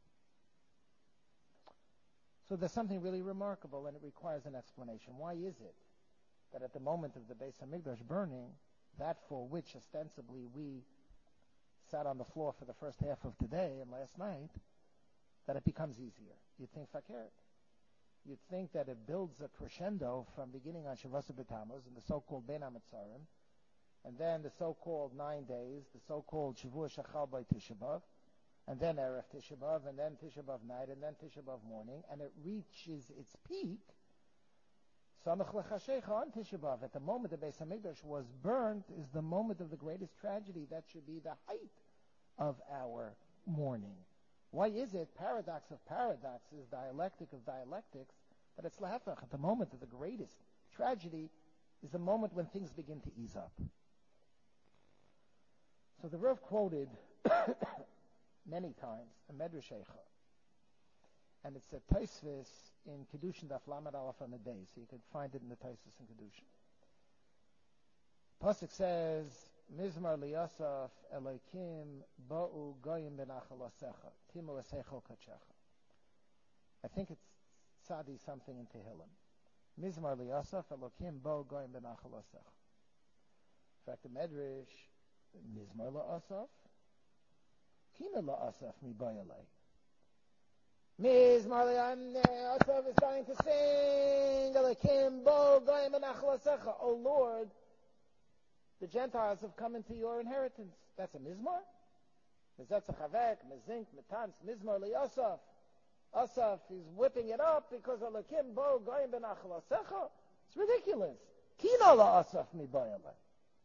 So there's something really remarkable, and it requires an explanation. Why is it that at the moment of the Beis HaMikdash burning, that for which ostensibly we sat on the floor for the first half of today and last night, that it becomes easier? You'd think fakir. You'd think that it builds a crescendo from beginning on Shavuos B'Tammuz and the so-called Ben HaMetzarim, and then the so-called 9 days, the so-called Shavuos Shachal by Tisha B'Av, and then Erev Tisha B'Av, and then Tisha B'Av night, and then Tisha B'Av morning, and it reaches its peak Samach l'chashecha on Tisha B'Av. At the moment the Beis HaMikdash was burnt is the moment of the greatest tragedy. That should be the height of our mourning. Why is it, paradox of paradoxes, dialectic of dialectics, that it's lahafach? At the moment of the greatest tragedy is the moment when things begin to ease up. So the Rav quoted many times a Medrash Eicha, and it's a Tosfos in Kedushin Daf Lamed Aleph on the day, so you could find it in the Tosfos in Kedushin. Pasuk says, Mizmar liyasaf Elokim ba'u goyim benachalosecha timu esechol kachecha. I think it's Tzadi something in Tehillim. Mizmar liyasaf Elokim ba'u goyim benachalosecha. In fact, the Medrash, Mizmar la'asaf, Kina la'asaf mi bayalei. Mizmar la'asaf is starting to sing, Elokim ba'u goyim benachalosecha. Oh Lord, the Gentiles have come into your inheritance. That's a mizmar. Mezetz chavek, mezink, metanz, mizmar liyosaf. Asaf, he's whipping it up because Elokim bo goyim benachalasecha. It's ridiculous. Kina la asaf mi bayalei.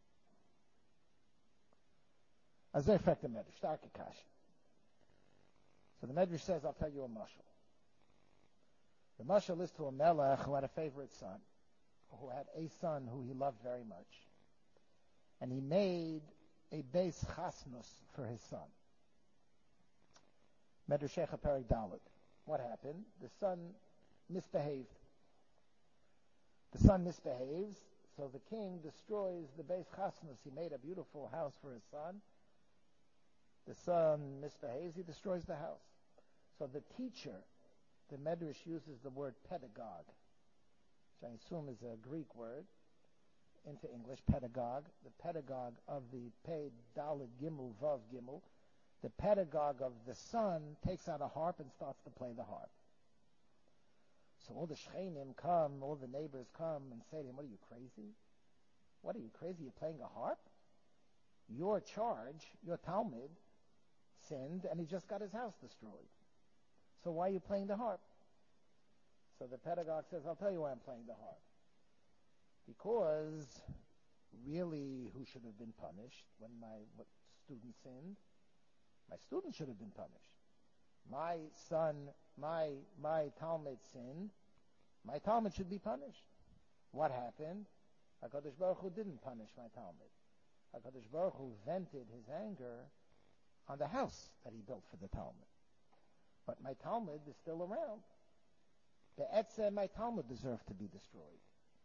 As they affect the Medrash, stark akash. So the Medrash says, I'll tell you a mashal. The mashal is to a melech who had a favorite son, who had a son who he loved very much. And he made a base chasnus for his son. Medrash Perek Dalet. What happened? The son misbehaved. The son misbehaves, so the king destroys the base chasnus. He made a beautiful house for his son. The son misbehaves, he destroys the house. So the teacher, the Medrash uses the word pedagogue, which I assume is a Greek word, into English, pedagogue, the pedagogue of the Pei Dalet Gimel Vav Gimel, the pedagogue of the son takes out a harp and starts to play the harp. So all the shchenim come, all the neighbors come and say to him, what are you, crazy? What are you, crazy? You're playing a harp? Your charge, your Talmud, sinned and he just got his house destroyed. So why are you playing the harp? So the pedagogue says, I'll tell you why I'm playing the harp. Because really, who should have been punished when my student sinned? My student should have been punished. My son, my Talmud sinned. My Talmud should be punished. What happened? HaKadosh Baruch Hu didn't punish my Talmud. HaKadosh Baruch Hu vented his anger on the house that he built for the Talmud. But my Talmud is still around. The Etzeh, my Talmud deserved to be destroyed.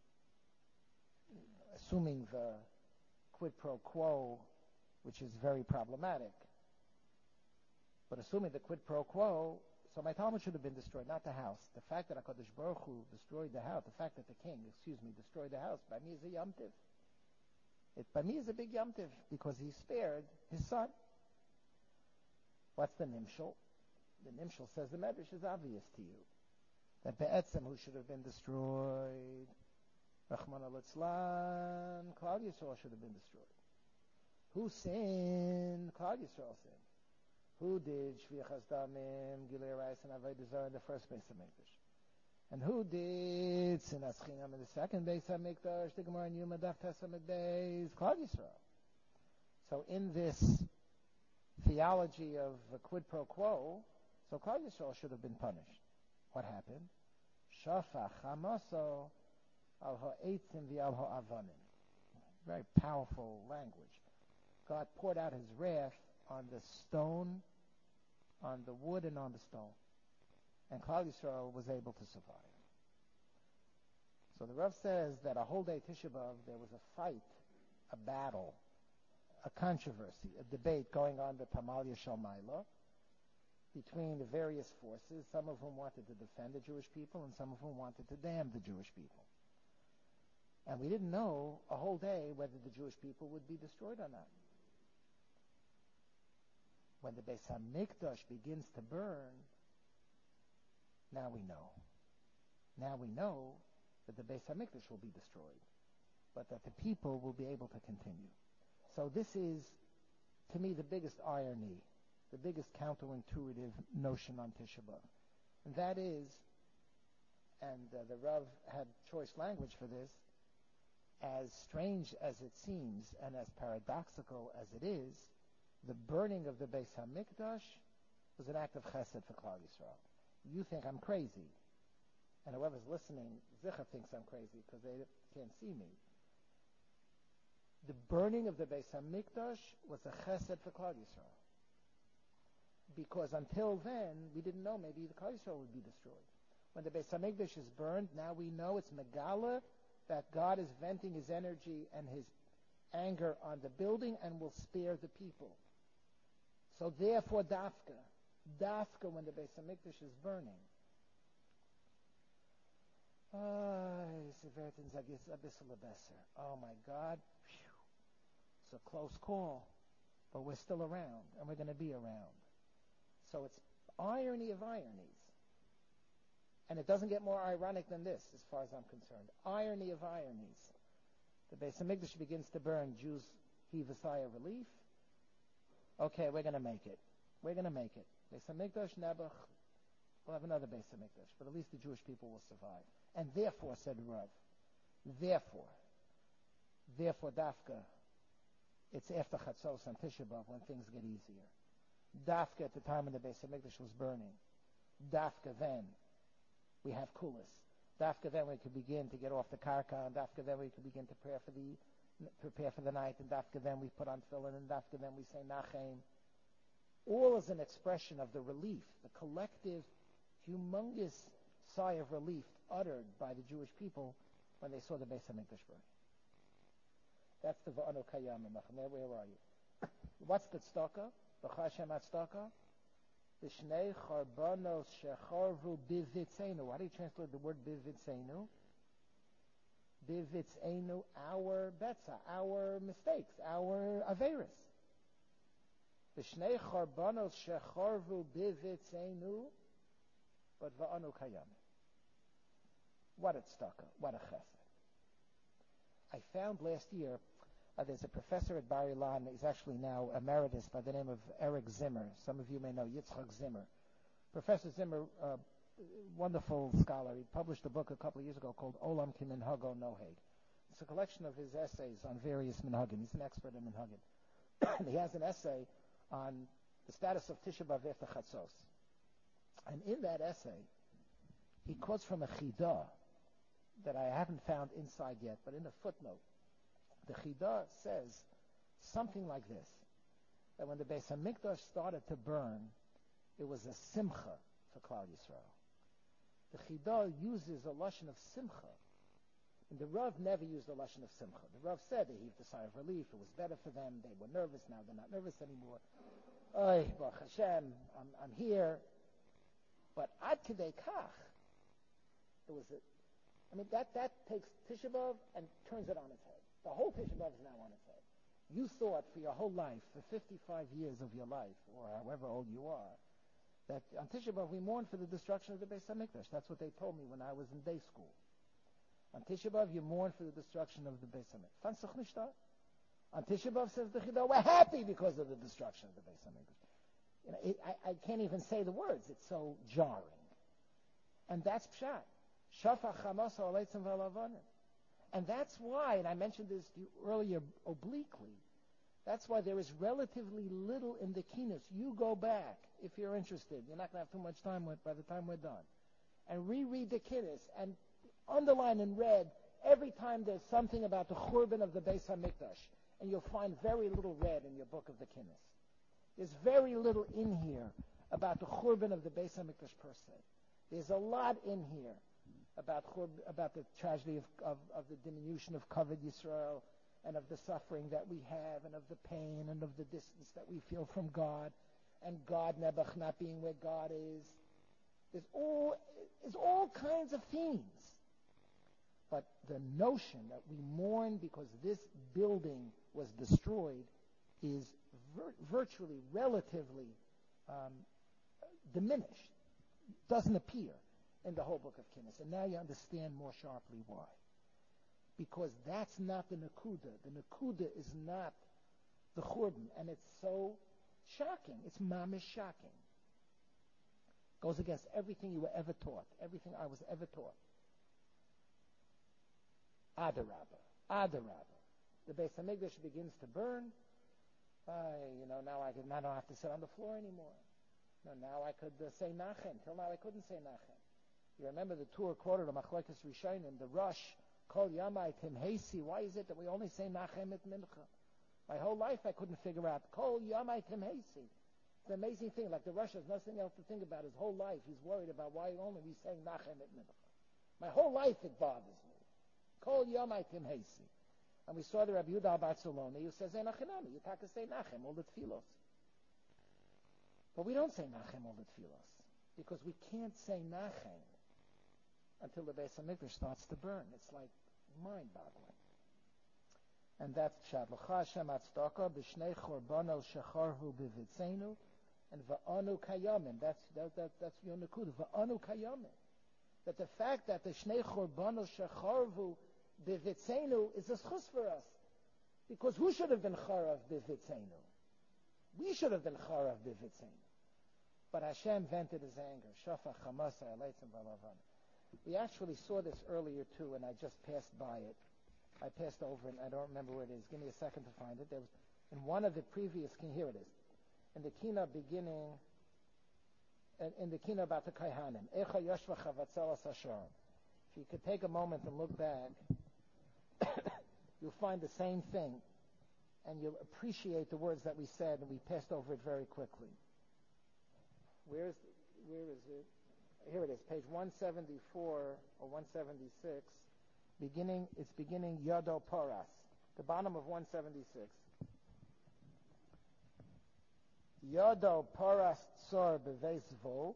Assuming the quid pro quo, which is very problematic. But assuming the quid pro quo, so my Talmud should have been destroyed, not the house. The fact that HaKadosh Baruch Hu destroyed the house, the fact that the king, destroyed the house, by me is a yomtiv. By me is a big yomtiv, because he spared his son. What's the nimshal? The nimshal says the Medrash is obvious to you. That Be'etzem, who should have been destroyed, Rachmana litzlan, Klal Yisrael should have been destroyed. Who sinned? Klal Yisrael sinned. Who did Shviachas Damim, Gilei Arayos, and Avodah Zarah in the first Beis HaMikdash? And who did Sinas Chinam in the second Beis HaMikdash? The Gemara in Yuma Daf Tesamid Beis, Klal Yisrael. So in this theology of a quid pro quo, so Klal Yisrael should have been punished. What happened? Shafach Hamaso al ha'etzim v'al ha'avanim. Very powerful language. God poured out his wrath on the stone, on the wood, and on the stone. And Klal Yisrael was able to survive. So the Rav says that a whole day Tisha B'Av, there was a fight, a battle, a controversy, a debate going on the Pamalia Shalmaila between the various forces, some of whom wanted to defend the Jewish people and some of whom wanted to damn the Jewish people. And we didn't know a whole day whether the Jewish people would be destroyed or not. When the Beis HaMikdash begins to burn, now we know. Now we know that the Beis HaMikdash will be destroyed, but that the people will be able to continue. So this is, to me, the biggest irony, the biggest counterintuitive notion on Tisha B'Av. And that is, and the Rav had choice language for this, as strange as it seems and as paradoxical as it is, the burning of the Beis HaMikdash was an act of chesed for Klal Yisrael. You think I'm crazy, and whoever's listening, Zicha thinks I'm crazy because they can't see me. The burning of the Beis HaMikdash was a chesed for Klal Yisrael. Because until then, we didn't know maybe the Klal Yisrael would be destroyed. When the Beis HaMikdash is burned, now we know it's Megala, that God is venting his energy and his anger on the building and will spare the people. So therefore, dafka when the Beis Hamikdash is burning. Oh my God, it's a close call, but we're still around, and we're going to be around. So it's irony of ironies. And it doesn't get more ironic than this, as far as I'm concerned. Irony of ironies. The Beis Hamikdash begins to burn. Jews heave a sigh of relief. Okay, we're going to make it. We're going to make it. Beis Hamikdash, Nebuch, we'll have another Beis Hamikdash, but at least the Jewish people will survive. And therefore, said Rav, therefore, Dafka, it's after Chatzos on Tisha B'Av when things get easier. Dafka at the time when the Beis Hamikdash was burning. Dafka then, we have kulas. Dafka then we could begin to get off the karka, and Dafka then we could begin to prepare for the night, and Dafka then we put on tefillin, and Dafka then we say nachem. All is an expression of the relief, the collective, humongous sigh of relief uttered by the Jewish people when they saw the Beis Hamikdash burning. That's the Va'anu Kayam Mecham. Where are you? What's the tzedakah? B'chashem tzedakah. The Shnei Charbanos Shecharvu Bivitzenu. How do you translate the word Bivitzenu? Bivitzenu, our betza, our mistakes, our averis. The Shnei Charbanos Shecharvu Bivitzenu, but Va'anu Kayam. What a tzedakah, what a chesed. I found last year, there's a professor at Bar Ilan, he's actually now emeritus by the name of Eric Zimmer. Some of you may know Yitzchak Zimmer. Professor Zimmer, wonderful scholar. He published a book a couple of years ago called Olam Ki Minhago Noheg. It's a collection of his essays on various minhagim. He's an expert in minhagim. He has an essay on the status of Tisha B'Av after Chatzos. And in that essay, he quotes from a chidah that I haven't found inside yet, but in a footnote. The chidah says something like this, that when the Beis Hamikdash started to burn, it was a simcha for Klal Yisrael. The chidah uses a lashon of simcha, and the Rav never used a lashon of simcha. The Rav said they heaved a sigh of relief, it was better for them, they were nervous, now they're not nervous anymore. Oy, Baruch Hashem, I'm here. But ad kidei kach, there was that takes Tisha B'Av and turns it on its head. The whole Tisha B'Av is now on its head. You thought for your whole life, for 55 years of your life, or however old you are, that on Tisha B'Av we mourn for the destruction of the Beis Hamikdash. That's what they told me when I was in day school. On Tisha B'Av you mourn for the destruction of the Beis Hamikdash. On Tisha B'Av says the Chidah, we're happy because of the destruction of the Beis Hamikdash. I can't even say the words. It's so jarring. And that's pshat. Shafach Hamas ha'oleitzim v'alavanim. And that's why, and I mentioned this to you earlier obliquely, that's why there is relatively little in the Kinos. You go back, if you're interested, you're not going to have too much time by the time we're done, and reread the Kinos, and underline in red every time there's something about the Churban of the Beis HaMikdash, and you'll find very little red in your book of the Kinos. There's very little in here about the Churban of the Beis HaMikdash per se. There's a lot in here about the tragedy of the diminution of Kavod Yisrael, and of the suffering that we have, and of the pain, and of the distance that we feel from God, and God Nebuch not being where God is. There's all kinds of themes. But the notion that we mourn because this building was destroyed is virtually, relatively diminished. Doesn't appear in the whole book of Kinnis. And now you understand more sharply why. Because that's not the Nakuda. The Nakuda is not the Churban. And it's so shocking. It's mamish shocking. Goes against everything you were ever taught. Everything I was ever taught. Adarabba. The Beis HaMikdash begins to burn. Now I don't have to sit on the floor anymore. No, now I could say Nachem. Till now I couldn't say Nachem. You remember the Tur quoted of Machlokes Rishonim, the Rush, Kol Yamai Tim Hasi. Why is it that we only say Nachem at Mincha? My whole life I couldn't figure out. Kol Yamai Tim Hasi. It's an amazing thing. Like the Rush has nothing else to think about. His whole life he's worried about why only we saying Nachem at Mincha. My whole life it bothers me. Kol Yamai Tim Hasi. And we saw the Rabbi Yehuda al-Barcelona who says, Einachinami, you have to say Nachem, all the tefillos. But we don't say Nachem, all the tefillos, because we can't say Nachem until the Beis HaMikdash starts to burn. It's like mind-boggling. And that's Pshat. L'cha Hashem atzdaka b'shnei chorbanos shecharvu b'vitzenu and va'anu kayamin. That's your nekuda. Va'anu kayamin. That the fact that the shnei chorbanos shecharvu b'vitzenu is a schus for us. Because who should have been charav b'vitzenu? We should have been charav b'vitzenu. But Hashem vented his anger. Shafach chamasa aleitzim v'alavan. We actually saw this earlier too, and I just passed by it. I passed over it, and I don't remember where it is. Give me a second to find it. There was, in one of the previous, here it is. In the Kina beginning, in the Kina about the Kaihanim. Echa Yoshva Chavatzelas Hasharim. If you could take a moment and look back, you'll find the same thing, and you'll appreciate the words that we said, and we passed over it very quickly. Where is it? Here it is, page 174 or 176. It's beginning Yodo Poras, the bottom of 176. Yodo Poras Tsor Beveisvo.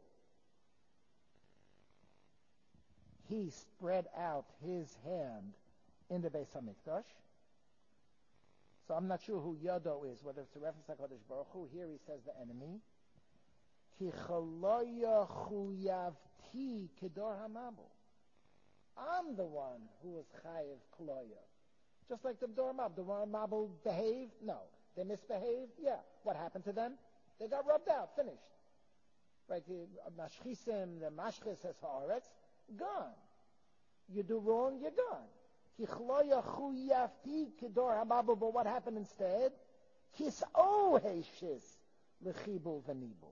He spread out his hand in the Beis HaMikdash. So I'm not sure who Yodo is, whether it's a reference to HaKadosh Baruch Hu. Here he says the enemy. Ki choloya chuyavti kedor hamabel. I'm the one who was chayiv kloya. Just like the Dor Mabel behaved? No. They misbehaved? Yeah. What happened to them? They got rubbed out. Finished. Right? The mashchisim, the mashchis has haaretz, gone. You do wrong, you're gone. Ki chloya chuyavti kedor hamabel. But what happened instead? Kis o heishis lechibul v'nibul.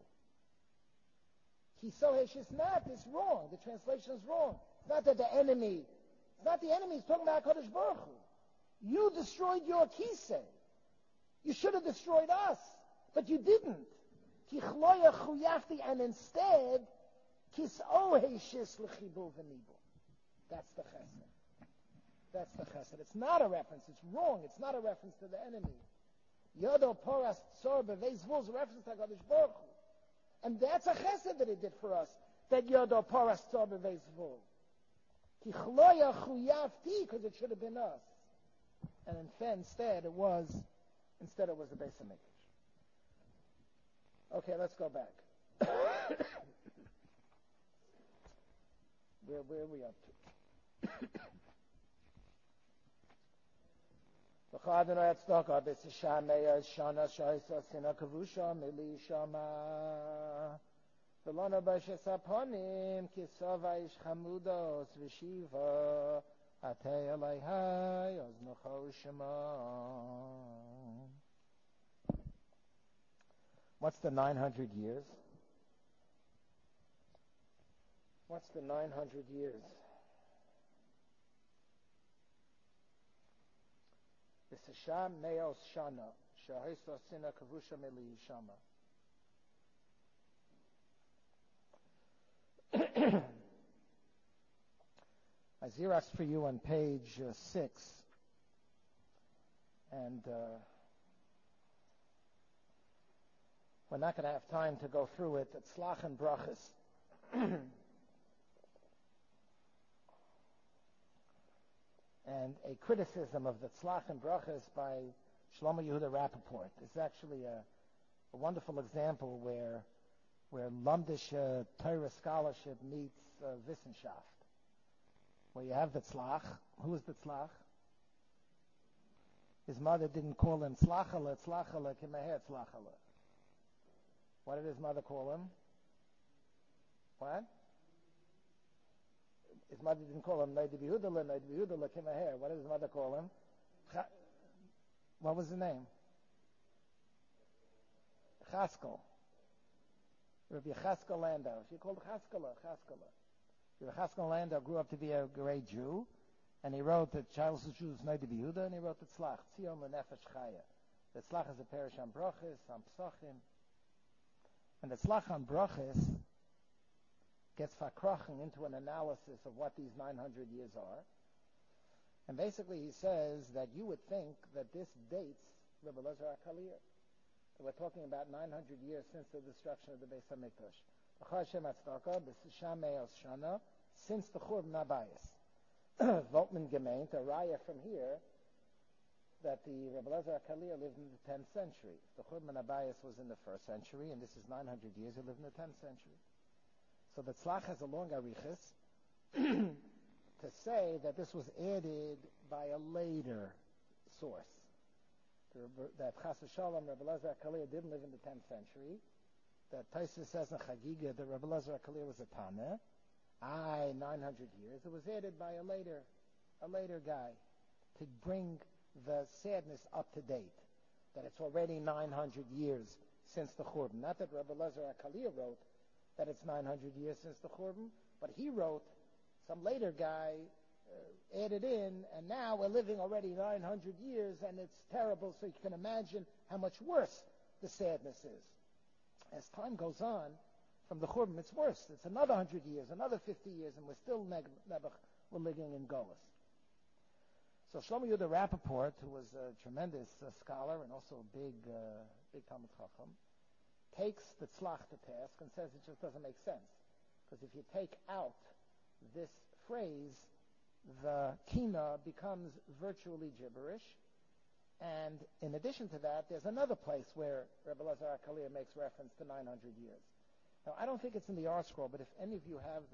Kiso heishis not. It's wrong. The translation is wrong. It's not that the enemy, it's talking about HaKadosh Baruch Hu. You destroyed your kisei. You should have destroyed us, but you didn't. Kichloya chuyafti, and instead, kiso heishis lechibul v'nibul. That's the chesed. It's not a reference. It's wrong. It's not a reference to the enemy. Yodo poras tzor beveizvul is a reference to HaKadosh Baruch Hu. And that's a chesed that he did for us. That Yodo poras tzor beveizvul. Kichloya chuyavti, because it should have been us. And instead it was the Beis HaMikdash. Okay, let's go back. Where are we up to? V'chadana etzdaka b'tzishameya shana shaisa sina kavusha mili shama. V'lana b'shes haponim kisava ish chamudos v'shiva atei alayhai oznocho shema. What's the 900 years? What's the 900 years? V'sisham meos shana shaisa sina kavusha mili shama. I Xeroxed for you on page 6, and we're not going to have time to go through it. It's Tzlach and Brachas. And a criticism of the Tzlach and Brachas by Shlomo Yehuda Rappaport is actually a wonderful example where Lamdish Torah scholarship meets Wissenschaft. Where you have the Tzlach. Who is the Tzlach? His mother didn't call him Tzlachala, Kimaher Tzlachala. What did his mother call him? What? His mother didn't call him Noid B'Yehudala, Kimaher. What did his mother call him? What was his name? Chaskel. Rabbi Chaskel Landau. She called Chaskala. Rabbi Chaskel Landau grew up to be a great Jew, and he wrote the childless Jews Noid B'Yehuda, and he wrote the Tzlach, Tzion L'Nefesh Chaya. The Tzlach is a parish on Brachas, on Psachim. And the Tzlach on Brachas gets fakrochen into an analysis of what these 900 years are. And basically he says that you would think that this dates Rebbe Elazar HaKalir. We're talking about 900 years since the destruction of the Beis HaMikdash. Since the Churban Abayis. Voltman gemeint, a raya from here, that the Rebbe Elazar HaKalir lived in the 10th century. The Churban Abayis was in the 1st century, and this is 900 years, he lived in the 10th century. So the Tzlach has a long arichis to say that this was added by a later source. That Chas v'Shalom, Rebbe Elazar HaKalir didn't live in the 10th century. That Tosfos says in Chagiga that Rebbe Elazar HaKalir was a Taneh. 900 years. It was added by a later guy to bring the sadness up to date. That it's already 900 years since the Churban. Not that Rebbe Elazar HaKalir wrote that it's 900 years since the Churban, but he wrote, some later guy added in, and now we're living already 900 years, and it's terrible, so you can imagine how much worse the sadness is. As time goes on, from the Churban, it's worse. It's another 100 years, another 50 years, and we're still we're living in Golus. So Shlomo Yehuda Rappaport, who was a tremendous scholar and also a big Talmud Chacham, takes the Tzlach to task and says it just doesn't make sense. Because if you take out this phrase, the kina becomes virtually gibberish. And in addition to that, there's another place where Rebbe Elazar HaKalir makes reference to 900 years. Now, I don't think it's in the Art Scroll, but if any of you have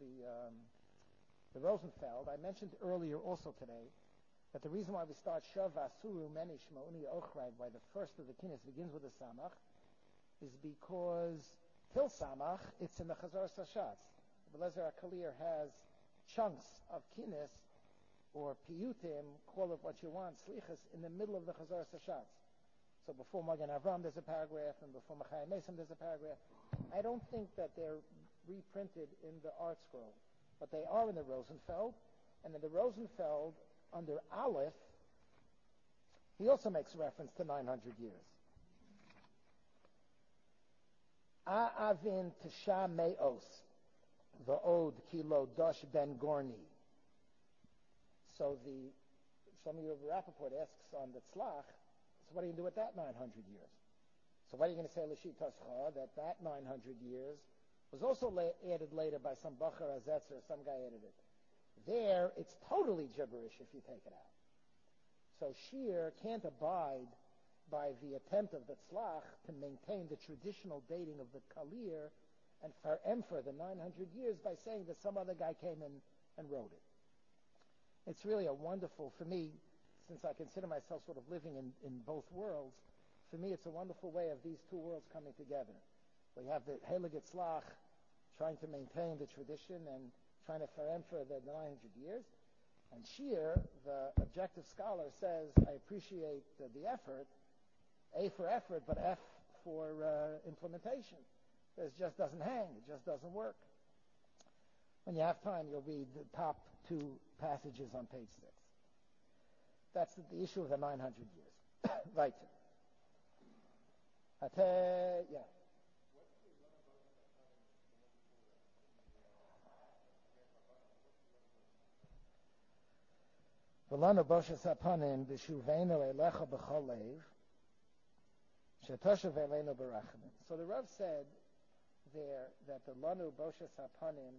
the Rosenfeld, I mentioned earlier also today that the reason why we start Shav Asuru Meni Shmauni Ochrag, why the first of the kinas begins with a Samach, is because till Samach, it's in the Chazar Sashatz. Rebbe Elazar HaKalir has chunks of kinis, or piyutim, call it what you want, slichas, in the middle of the Chazar Sashatz. So before Magen Avram there's a paragraph, and before Machai Mesim there's a paragraph. I don't think that they're reprinted in the Art Scroll, but they are in the Rosenfeld. And in the Rosenfeld, under Aleph, he also makes reference to 900 years. A'avin Tisha Me'os, Va'od Kilo Dosh Ben Gorni. So Shlomo Yehuda Rappaport asks on the Tzlach, so what do you do with that 900 years? So what are you going to say, L'shit Toscha, that 900 years was also added later by some Bachar Azetzer, some guy added it. There, it's totally gibberish if you take it out. So Shir can't abide by the attempt of the Tzlach to maintain the traditional dating of the Kalir and for the 900 years by saying that some other guy came in and wrote it. It's really a wonderful, for me, since I consider myself sort of living in both worlds, for me it's a wonderful way of these two worlds coming together. We have the Heilige Tzlach trying to maintain the tradition and trying to for the 900 years. And Shir, the objective scholar, says, I appreciate the effort, A for effort, but F for implementation. It just doesn't hang. It just doesn't work. When you have time, you'll read the top two passages on page 6. That's the issue of the 900 years. Right. Yeah. V'lanu boshes hapanim b'shuveinu elecha b'chol leiv shetoshev eleinu b'rachamim. So the Rav said there that the lanu boshes hapanim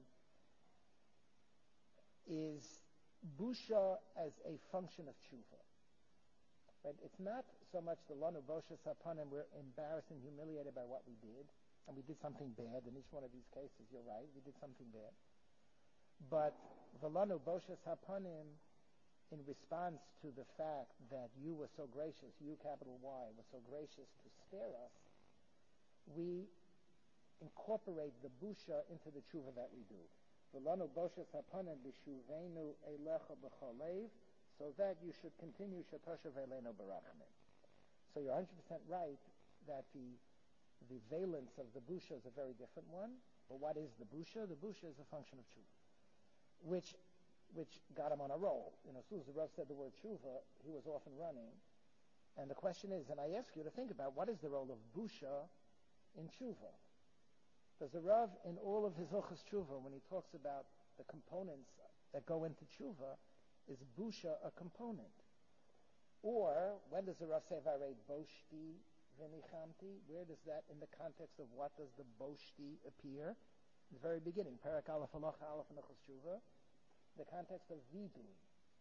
is busha as a function of tshuva. Right? It's not so much the lanu boshes hapanim, we're embarrassed and humiliated by what we did, and we did something bad. In each one of these cases, you're right, we did something bad. But the lanu boshes hapanim, in response to the fact that you were so gracious, you capital Y, were so gracious to spare us, we incorporate the busha into the tshuva that we do. V'lanu boshes hapanim b'shuveinu elecha b'chol leiv, so that you should continue shetoshev eleinu b'rachamim. So you're 100% right that the valence of the busha is a very different one. But what is the busha? The busha is a function of tshuva, which got him on a roll. As soon as the Rav said the word tshuva, he was off and running. And the question is, and I ask you to think about, what is the role of busha in tshuva? Does the Rav, in all of his Hilchos Tshuva, when he talks about the components that go into tshuva, is busha a component? Or when does the Rav say varei boshti v'nichamti? Where does that, in the context of what does the boshti appear? In the very beginning, Parak Aleph Halacha Aleph Nechus Tshuva, the context of vidui.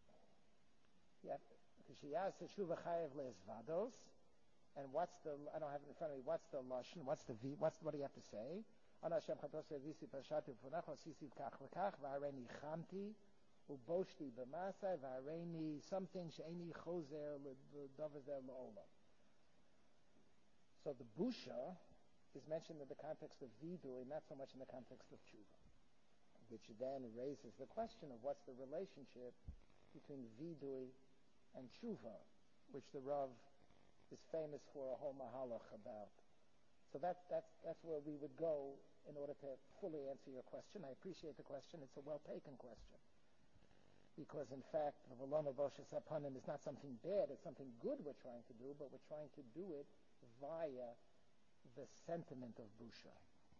K'shiyas Tshuva chayev le'ezvados, and what's the? I don't have it in front of me. What's the lashon? What do you have to say? Ana Hashem chatos v'isi pashatu v'necho sisiv kach v'kach v'areni chamti uboshti b'masai v'areni something she'eni chozer l'dovazer l'olam. So the busha is mentioned in the context of vidui, not so much in the context of tshuva, which then raises the question of what's the relationship between vidui and tshuva, which the Rav is famous for a whole mahalach about. So that's where we would go in order to fully answer your question. I appreciate the question. It's a well-taken question. Because, in fact, the V'lono Boshes Hapanim is not something bad. It's something good we're trying to do, but we're trying to do it via the sentiment of busha.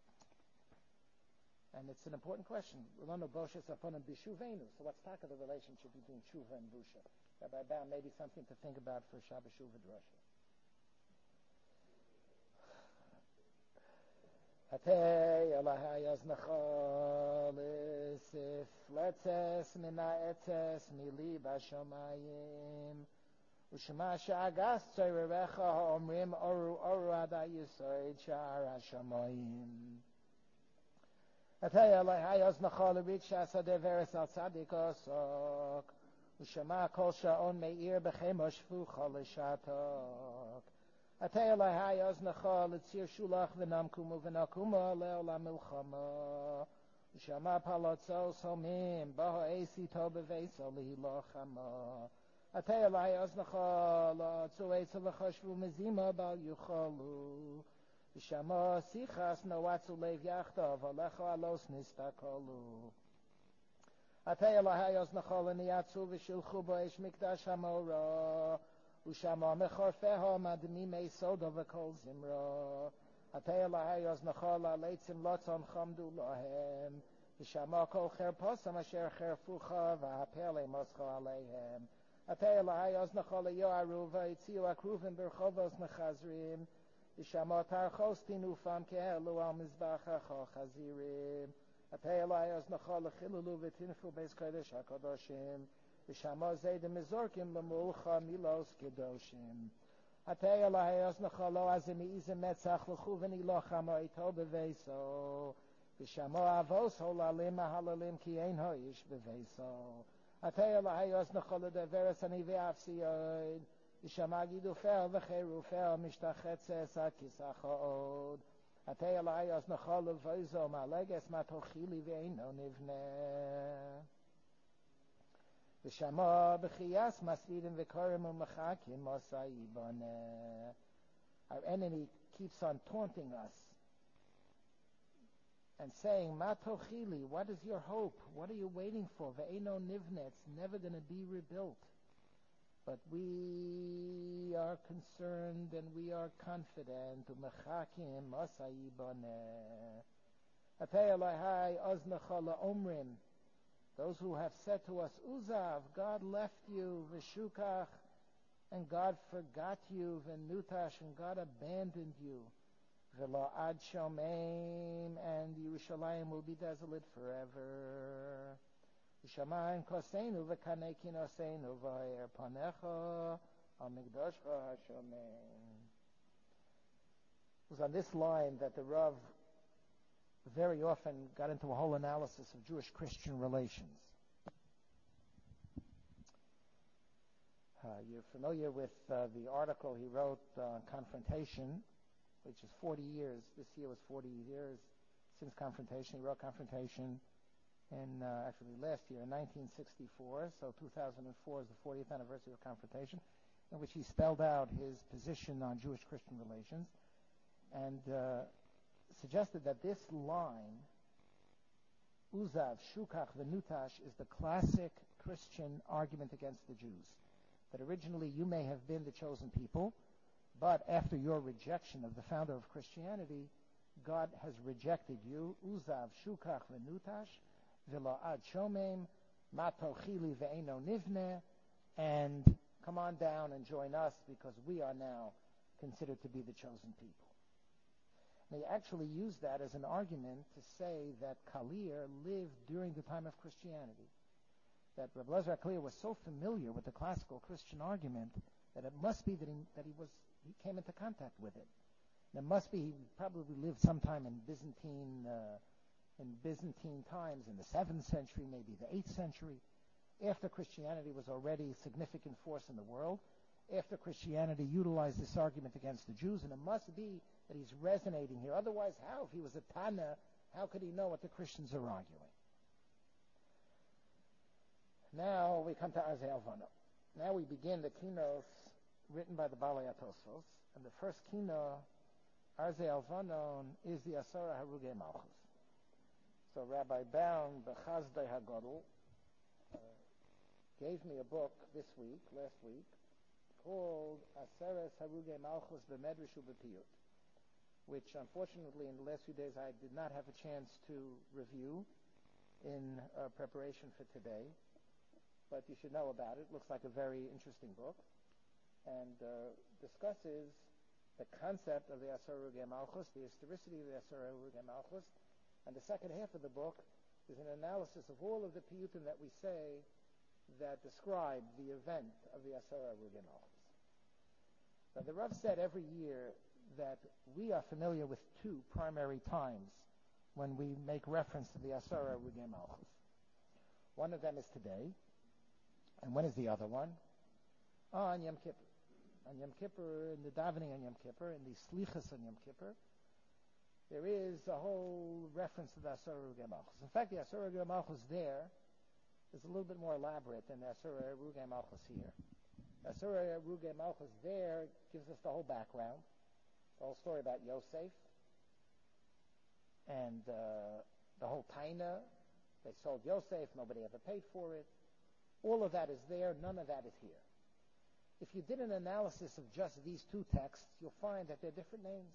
And it's an important question. V'lono Boshes Hapanim b'shuvenu. So what's talk of the relationship between tshuva and busha? Rabbi Baum, maybe something to think about for Shabbos Shuvah Drasha. Hatei Elahai Aznachal Isif Letzes Mina Etzes Mili Bashamayim Ushma Sha'agas Tzayrerecha Ha'omrim Oru Oru Ada Yisoid Sha'ar HaShamayim Hatei Elahai Aznachal Rich Sha'asadeh Veres Al Tzadik Osok Ushma Kol Sha'on Me'ir B'chem Oshfucha L'Shatok Atei Elahai Oznacha L'tzir Shulach V'namkumu V'nakuma Le'olam Milchama Ushama Palotzo Somim Baho Esi To B'veiso Lihilochama Atei Elahai Oznacha L'atzu Eitzu L'choshvu Mezima Bal Yucholu Ushama Sichas Noatzu Lev Yachtav Alecho Alos Nistakolu Atei Elahai Oznacha L'niatzu V'shilchu Bo'esh Mikdash HaMorah Ushama mechorfeho madmimei soda v'kol zimra. Atei Elahai oznachola leitzim lotzon chamdu lohem. Ushama kol cherposam asher cherfucha v'hapele moscho aleihem. Atei Elahai oznachola yoaru v'itziu akruvim berchovos mechazrim. Ushama tarchos tinufam kehelu al mizbachacho chazirim. Atei Elahai oznachola chilulu v'tinfu beis kodesh HaKadoshim. V'shama zeid mizorkim l'mulcha milos kedoshim. Atei Elahai oznacha lo azim izim metzach l'chu v'nilocha mo'ito b'veiso. V'shama avos holalim mahalalim ki ein ho'ish b'veiso. Atei Elahai oznacha l'deveres ani ve'afsiyoid. V'shama gidufer v'cherufer mishtachetzes akisachood. Atei Elahai oznacha l'voizo ma'leges matochili ve'eino nivneh. V'shama b'chiyas masvidim v'korim u'mechakim mosai boneh. Our enemy keeps on taunting us and saying, Ma tochili, what is your hope? What are you waiting for? Ve'eino nivneh, it's never going to be rebuilt. But we are concerned and we are confident. U'mechakim mosai boneh. Atei Elahai oznacha la'omrim. Those who have said to us, Uzav, God left you, V'shukach, and God forgot you, V'nutash, and God abandoned you, V'la'ad shomeim, and Yerushalayim will be desolate forever. V'shamayim koseinu, V'kanekin oseinu, V'ha'er panecha, Al-Migdoshcha HaShomeim. It was on this line that the Rav very often got into a whole analysis of Jewish-Christian relations. You're familiar with the article he wrote on Confrontation, which is 40 years. This year was 40 years since Confrontation. He wrote Confrontation in, actually last year, in 1964, so 2004 is the 40th anniversary of Confrontation, in which he spelled out his position on Jewish-Christian relations, and suggested that this line, Uzav, Shukach, V'nutash, is the classic Christian argument against the Jews. That originally you may have been the chosen people, but after your rejection of the founder of Christianity, God has rejected you. Uzav, Shukach, V'nutash, V'la'ad Shomeim, Ma tochili ve'eno nivne, and come on down and join us because we are now considered to be the chosen people. They actually use that as an argument to say that Kalir lived during the time of Christianity. That Rabbi Elazar Kalir was so familiar with the classical Christian argument that it must be that he came into contact with it. And it must be he probably lived sometime in Byzantine times, in the 7th century, maybe the 8th century, after Christianity was already a significant force in the world, after Christianity utilized this argument against the Jews, and it must be that he's resonating here. Otherwise, how? If he was a Tana, how could he know what the Christians are arguing? Now we come to Arzei Alvano. Now we begin the kinos written by the Balei Tosfos, and the first kino, Arzei Alvano, is the Asara Harugei Malchus. So Rabbi Baum, Bechazdei HaGodel, gave me a book last week, called Aseres Harugei Malchus B'Medrash U'B'Piyut, which unfortunately in the last few days I did not have a chance to review in preparation for today, but you should know about it. It looks like a very interesting book, and discusses the concept of the Asara Harugei Malchus, the historicity of the Asara Harugei Malchus, and the second half of the book is an analysis of all of the piyutim that we say that describe the event of the Asara Harugei Malchus. Now, the Rav said every year that we are familiar with two primary times when we make reference to the Asara Harugei Malchus. One of them is today, and when is the other one? On Yom Kippur. On Yom Kippur, in the davening on Yom Kippur, in the slichas on Yom Kippur, there is a whole reference to the Asara Harugei Malchus. In fact, the Asara Harugei Malchus there is a little bit more elaborate than the Asara Harugei Malchus here. The Asara Harugei Malchus there gives us the whole background, the whole story about Yosef, and the whole taina. They sold Yosef, nobody ever paid for it. All of that is there, none of that is here. If you did an analysis of just these two texts, you'll find that they're different names.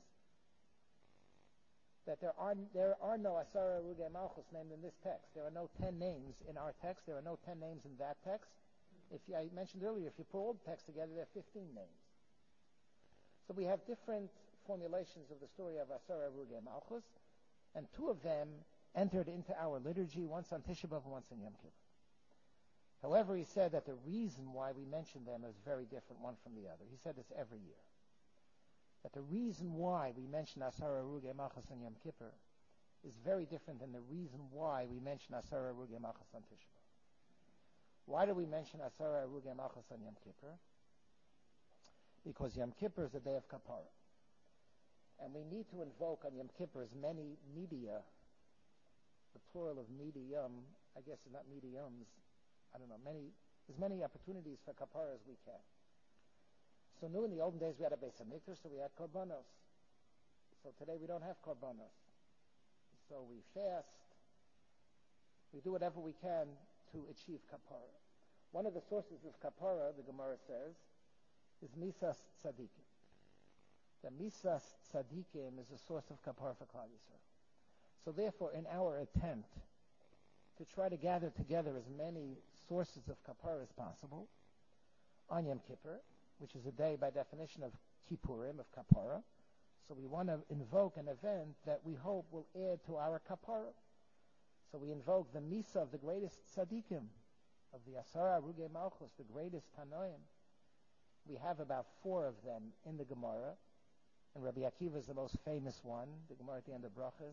That there are no Asara Harugei Malchus named in this text. There are no 10 names in our text. There are no 10 names in that text. I mentioned earlier, if you put all the texts together, there are 15 names. So we have different formulations of the story of Asara Harugei Malchus, and two of them entered into our liturgy, once on Tisha B'Av and once on Yom Kippur. However, he said that the reason why we mention them is very different one from the other. He said this every year. That the reason why we mention Asara Harugei Malchus on Yom Kippur is very different than the reason why we mention Asara Harugei Malchus on Tisha B'Av. Why do we mention Asara Harugei Malchus on Yom Kippur? Because Yom Kippur is a day of Kapara. And we need to invoke on Yom Kippur as many media, the plural of medium, I guess it's not mediums, I don't know, as many opportunities for Kapara as we can. So in the olden days we had a Beis HaMikdash, so we had Korbanos. So today we don't have Korbanos. So we fast, we do whatever we can to achieve Kapara. One of the sources of Kapara, the Gemara says, is Misas Tzadikim. The Misas Tzadikim is a source of Kapara for Klal Yisrael. So therefore, in our attempt to try to gather together as many sources of Kapara as possible, on Yom Kippur, which is a day by definition of Kippurim, of Kapara, so we want to invoke an event that we hope will add to our Kapara. So we invoke the Misa of the greatest Tzadikim, of the Asara Harugei Malchus, the greatest Tanoim. We have about 4 of them in the Gemara, and Rabbi Akiva is the most famous one, the Gemara at the end of Brachas.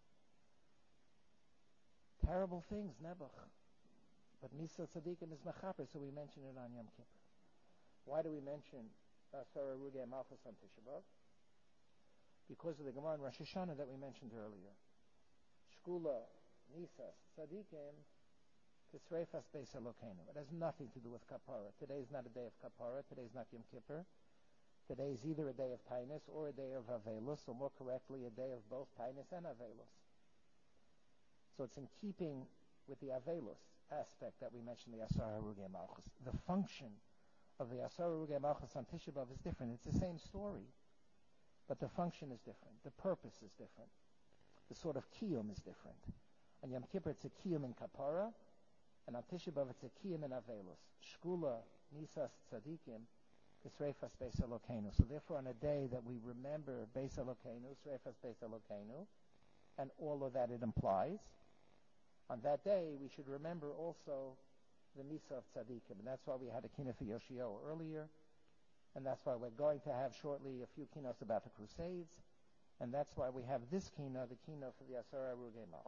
Terrible things, Nebuch. But Misa Tzadikim is Mechaper, so we mention it on Yom Kippur. Why do we mention Asara Harugei Malchus on Tisha B'Av? Because of the Gemara in Rosh Hashanah that we mentioned earlier. Shkula, Nisas, Tzadikim, Tisreifas Beis Elokeinu. It has nothing to do with Kapara. Today is not a day of Kapara. Today is not Yom Kippur. Today is either a day of Tainus or a day of Avelus, or more correctly, a day of both Tainus and Avelus. So it's in keeping with the Avelus aspect that we mentioned the Asara Harugei Malchus. The function of the Asara Harugei Malchus on Tisha B'Av is different. It's the same story, but the function is different. The purpose is different. The sort of kiyum is different. On Yom Kippur, it's a kiyum in Kapara. And on Tisha B'Av, it's a Kiyam and Avelus. Shkula, Nisas, Tzadikim, Kisreifas Beis Elokeinu. So therefore, on a day that we remember Beis Elokeinu, Sreifas Beis Elokeinu, and all of that it implies, on that day we should remember also the Nisa of Tzadikim. And that's why we had a Kina for Yoshio earlier, and that's why we're going to have shortly a few Kinos about the Crusades, and that's why we have this Kina, the Kina for the Asara Rugei Malchus.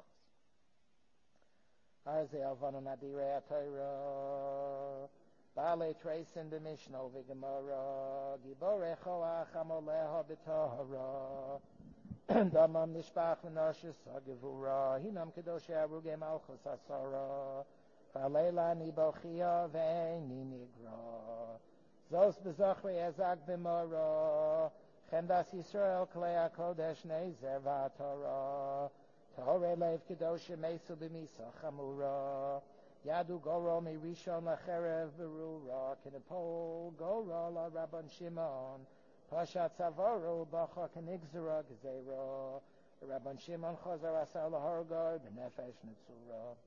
Arze Alvanu Nadire Atayra Bale Tracin the Mishnah Vigamara Gibore Choach Amoleha B'Tahara Damam Nishbach V'Noshis Agivura Hinam Kedosh Arugei Malchus Asara Valela Nibochia Ve'eni Nigra Zos B'Zochri Ezak B'Mara Chendas Yisrael Klei HaKodesh Nezer V'Atorah Tahore Lev Kedoshim Mesu B'Misa Chamura Yadu Goro Mirishon Lacherev Berura Kinepol Goro La Rabban Shimon Pashat Savaru Bacha Kenigzera Gzera Rabban Shimon Chazar Asar Lahorgor B'Nefesh Netzura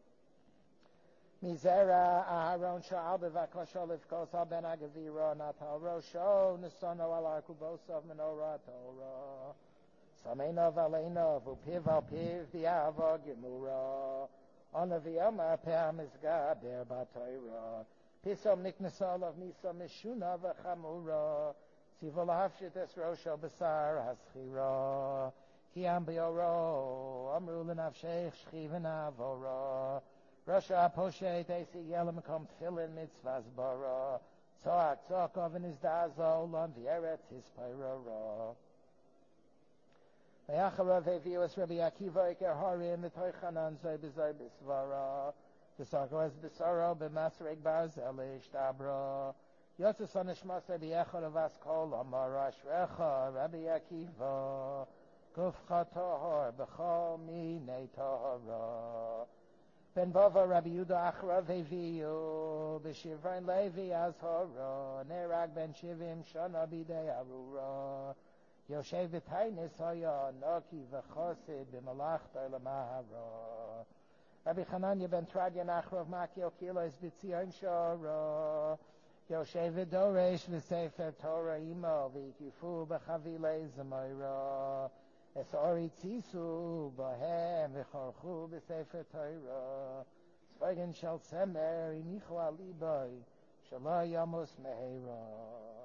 Mizera Aharon Sha'al B'Vakosho Livkosa Ben Agavira Natal Rosho Nesono Al Arkubosov Menorah Torah Sameinov Aleinov, Upiv al Piv, Viava Gemura, Onaviama Pam is Gaber Batoira, Pisom Niknasolov Misom Mishuna Vachamura, Sivolavshit es Rosho Basar Haschira, Kiam Bioro, Amrulin Avshech, Shchivan Avora, Rasha Poshet, Esi Yelam Kom Tfilin Mitzvahs Bara, Tzok, Tzokov in his Dazo, Lon Vieret, his Pyrora. V'yacharav hevius Rabbi Akiva Iker Harim v'toichanan zoi b'zoi b'svara v'sarko es b'saro b'masreg barzeli shtabra yotzes onishmas Rabbi Echad avas kol amar ashrecha Rabbi Akiva gufcha tahor b'chol minei tahara ben bava Rabbi Yuda acharav heviu b'shivrain levi azhara nerag ben shivim shana b'dei arura Yoshev v'tainis haya noki v'chosid b'malachta l'mahara. Rabbi Chananya ben Tradya nachrov makio kilos b'tzion shara. Yoshev v'doresh v'sefer Torah imo v'yikifu b'chavilei zemayra. Es ori tzisu b'hem v'chorchu b'sefer Torah. Zvogen shel tzemer inichu aliboy shelo yamos mehera.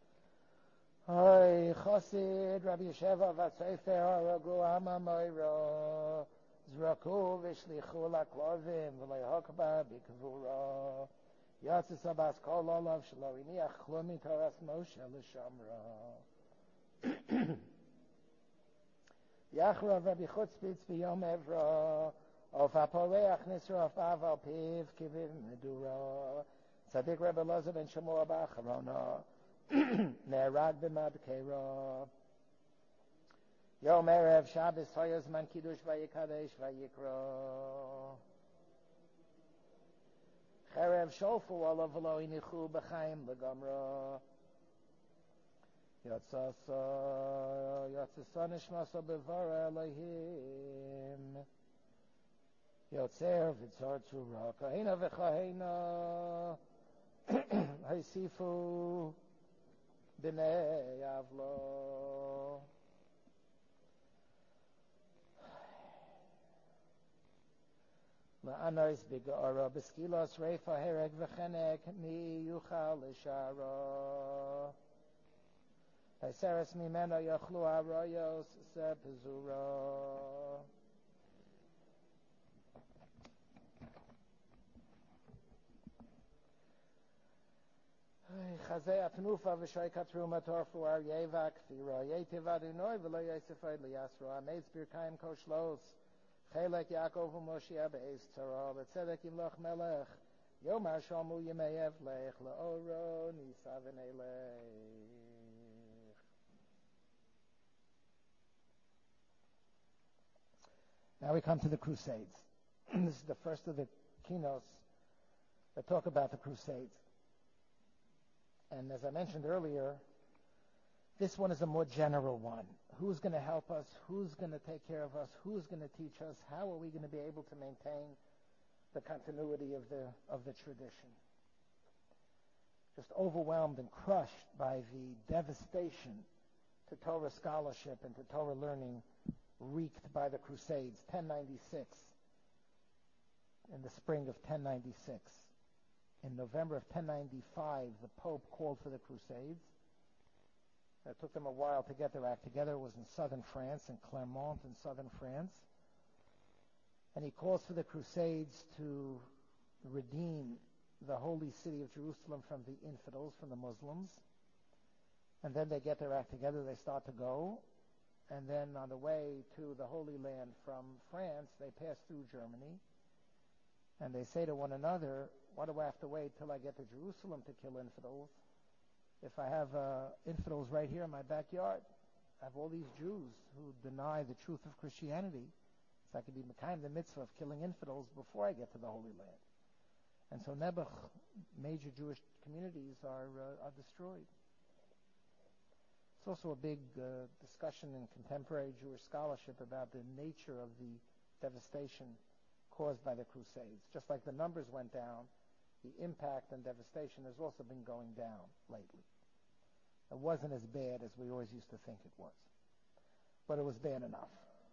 Hi, Chosid, Rabbi Yesheva, Vatsefer, Haragu, Ama Moira, Zraku, Vishlichu, Laklovim, V'lehokba, Bikvura, Yatzis Abbas, Kol Olav, Shaloriniach, Chlumi, Taras Moshe, L'Shamra. Yachrav, Rabbi Chutzpitz, B'yom Evra, Of Aporeach, Nisra, Of Aval, Piv, Kivim, Medura, Tzadik, Rabbi Loza, Ben Shemua, B'Acharona, Nerag b'madkeira Yom Erev Shabbos Hoyos Man Kiddush Vayikadesh Vayikra Cherev Shofu Olav Lo Inichu B'chaim L'Gamra Yotzasa Nishmasa B'vara Elohim Yotzer V'tzor Tzura Kahina V'chahina Haisifu B'nei Avlo La'anos b'ga'ara b'skilos reifa hereg v'chenek mi yuchal l'shara Haiseres mimeno yochlu arroyos sepizura Chazei atnufa v'shoy katru matorfu ar yevak fira yetiv adunoi v'lo yosefay liyasro ameitz birkayim koshlos chelek Yaakov u'Moshia be'ez tzara v'tzedek imloch melech yomar shomu yemeyev lech le'oro nisa v'neilech. Now we come to the Crusades. This is the first of the keynotes that talk about the Crusades. And as I mentioned earlier, this one is a more general one. Who's going to help us? Who's going to take care of us? Who's going to teach us? How are we going to be able to maintain the continuity of the tradition. Just overwhelmed and crushed by the devastation to Torah scholarship and to Torah learning wreaked by the Crusades, 1096, in the spring of 1096. In November of 1095, the Pope called for the Crusades. It took them a while to get their act together. It was in southern France, in Clermont in southern France. And he calls for the Crusades to redeem the holy city of Jerusalem from the infidels, from the Muslims. And then they get their act together, they start to go. And then on the way to the Holy Land from France, they pass through Germany. And they say to one another, why do I have to wait till I get to Jerusalem to kill infidels? If I have infidels right here in my backyard, I have all these Jews who deny the truth of Christianity. So I could be kind of the mitzvah of killing infidels before I get to the Holy Land. And so Nebuch, major Jewish communities are destroyed. It's also a big discussion in contemporary Jewish scholarship about the nature of the devastation caused by the Crusades. Just like the numbers went down, the impact and devastation has also been going down lately. It wasn't as bad as we always used to think it was. But it was bad enough.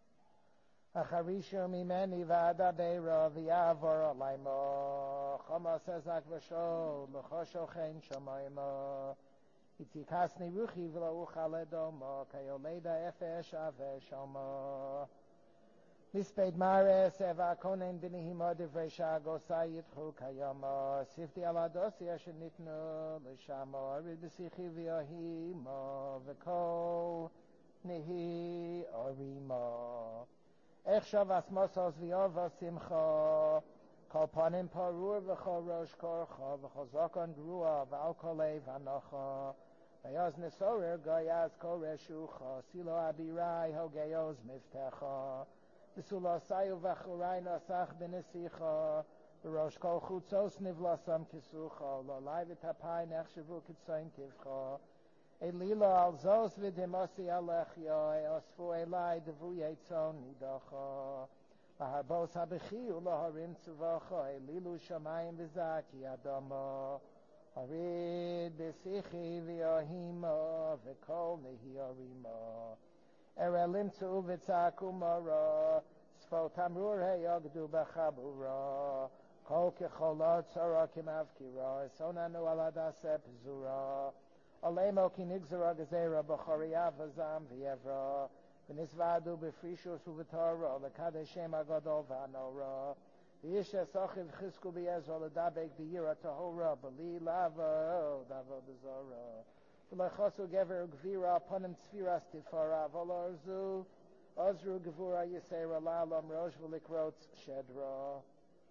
Acharishu mimeni v'adabeira v'yavor alaymo chama sezak v'shol l'chosho chen shamaymo itzikasni ruchi v'lo uchale domo kayoleda efesh ave shomo Misped mares eva konen binihimo divrei shagosa yitchu kayamo sifti aladosi asher nitnu l'shamo arid b'sichi v'yohimo v'kol nihi orimo Echshav asmosos v'yova simcha kol panim parur v'chol rosh korcha v'chol zokon grua v'al kolei v'anocha v'yoz nesorer goyaz kol reshucha silo abirai hogeyoz miftecha v'sulo sayu v'churai nosach b'nesicha v'rosh kol chutzos nivlosam kisucha l'olai v'tapai nechshavu kitzoin tivcha Elila al zos v'demosi alechyo eosfu elai devu yetzon nidocha laharbos habechi ulaharim tzuvacha elilu shamayim v'zaki adamo harid b'sichi v'yohimo v'kol nehiorimo erelim tzu v'tzaku mora sfot hamrur heyogdu b'chabura kol kecholot tzara kimavkira esonanu aladase pzura Alemo ki nigzara gezera b'choriya v'zam v'yevra v'nisvadu b'frishus u'v'torah l'kadeshem agadol v'anora v'ish esachiv chizku b'yezra l'dabek b'yira tahora b'li lavo davo b'zora v'lechosu gever gvira ponim tzfiras tifara v'lorzu ozru gevura yisera la'alam rosh v'likrotz shedra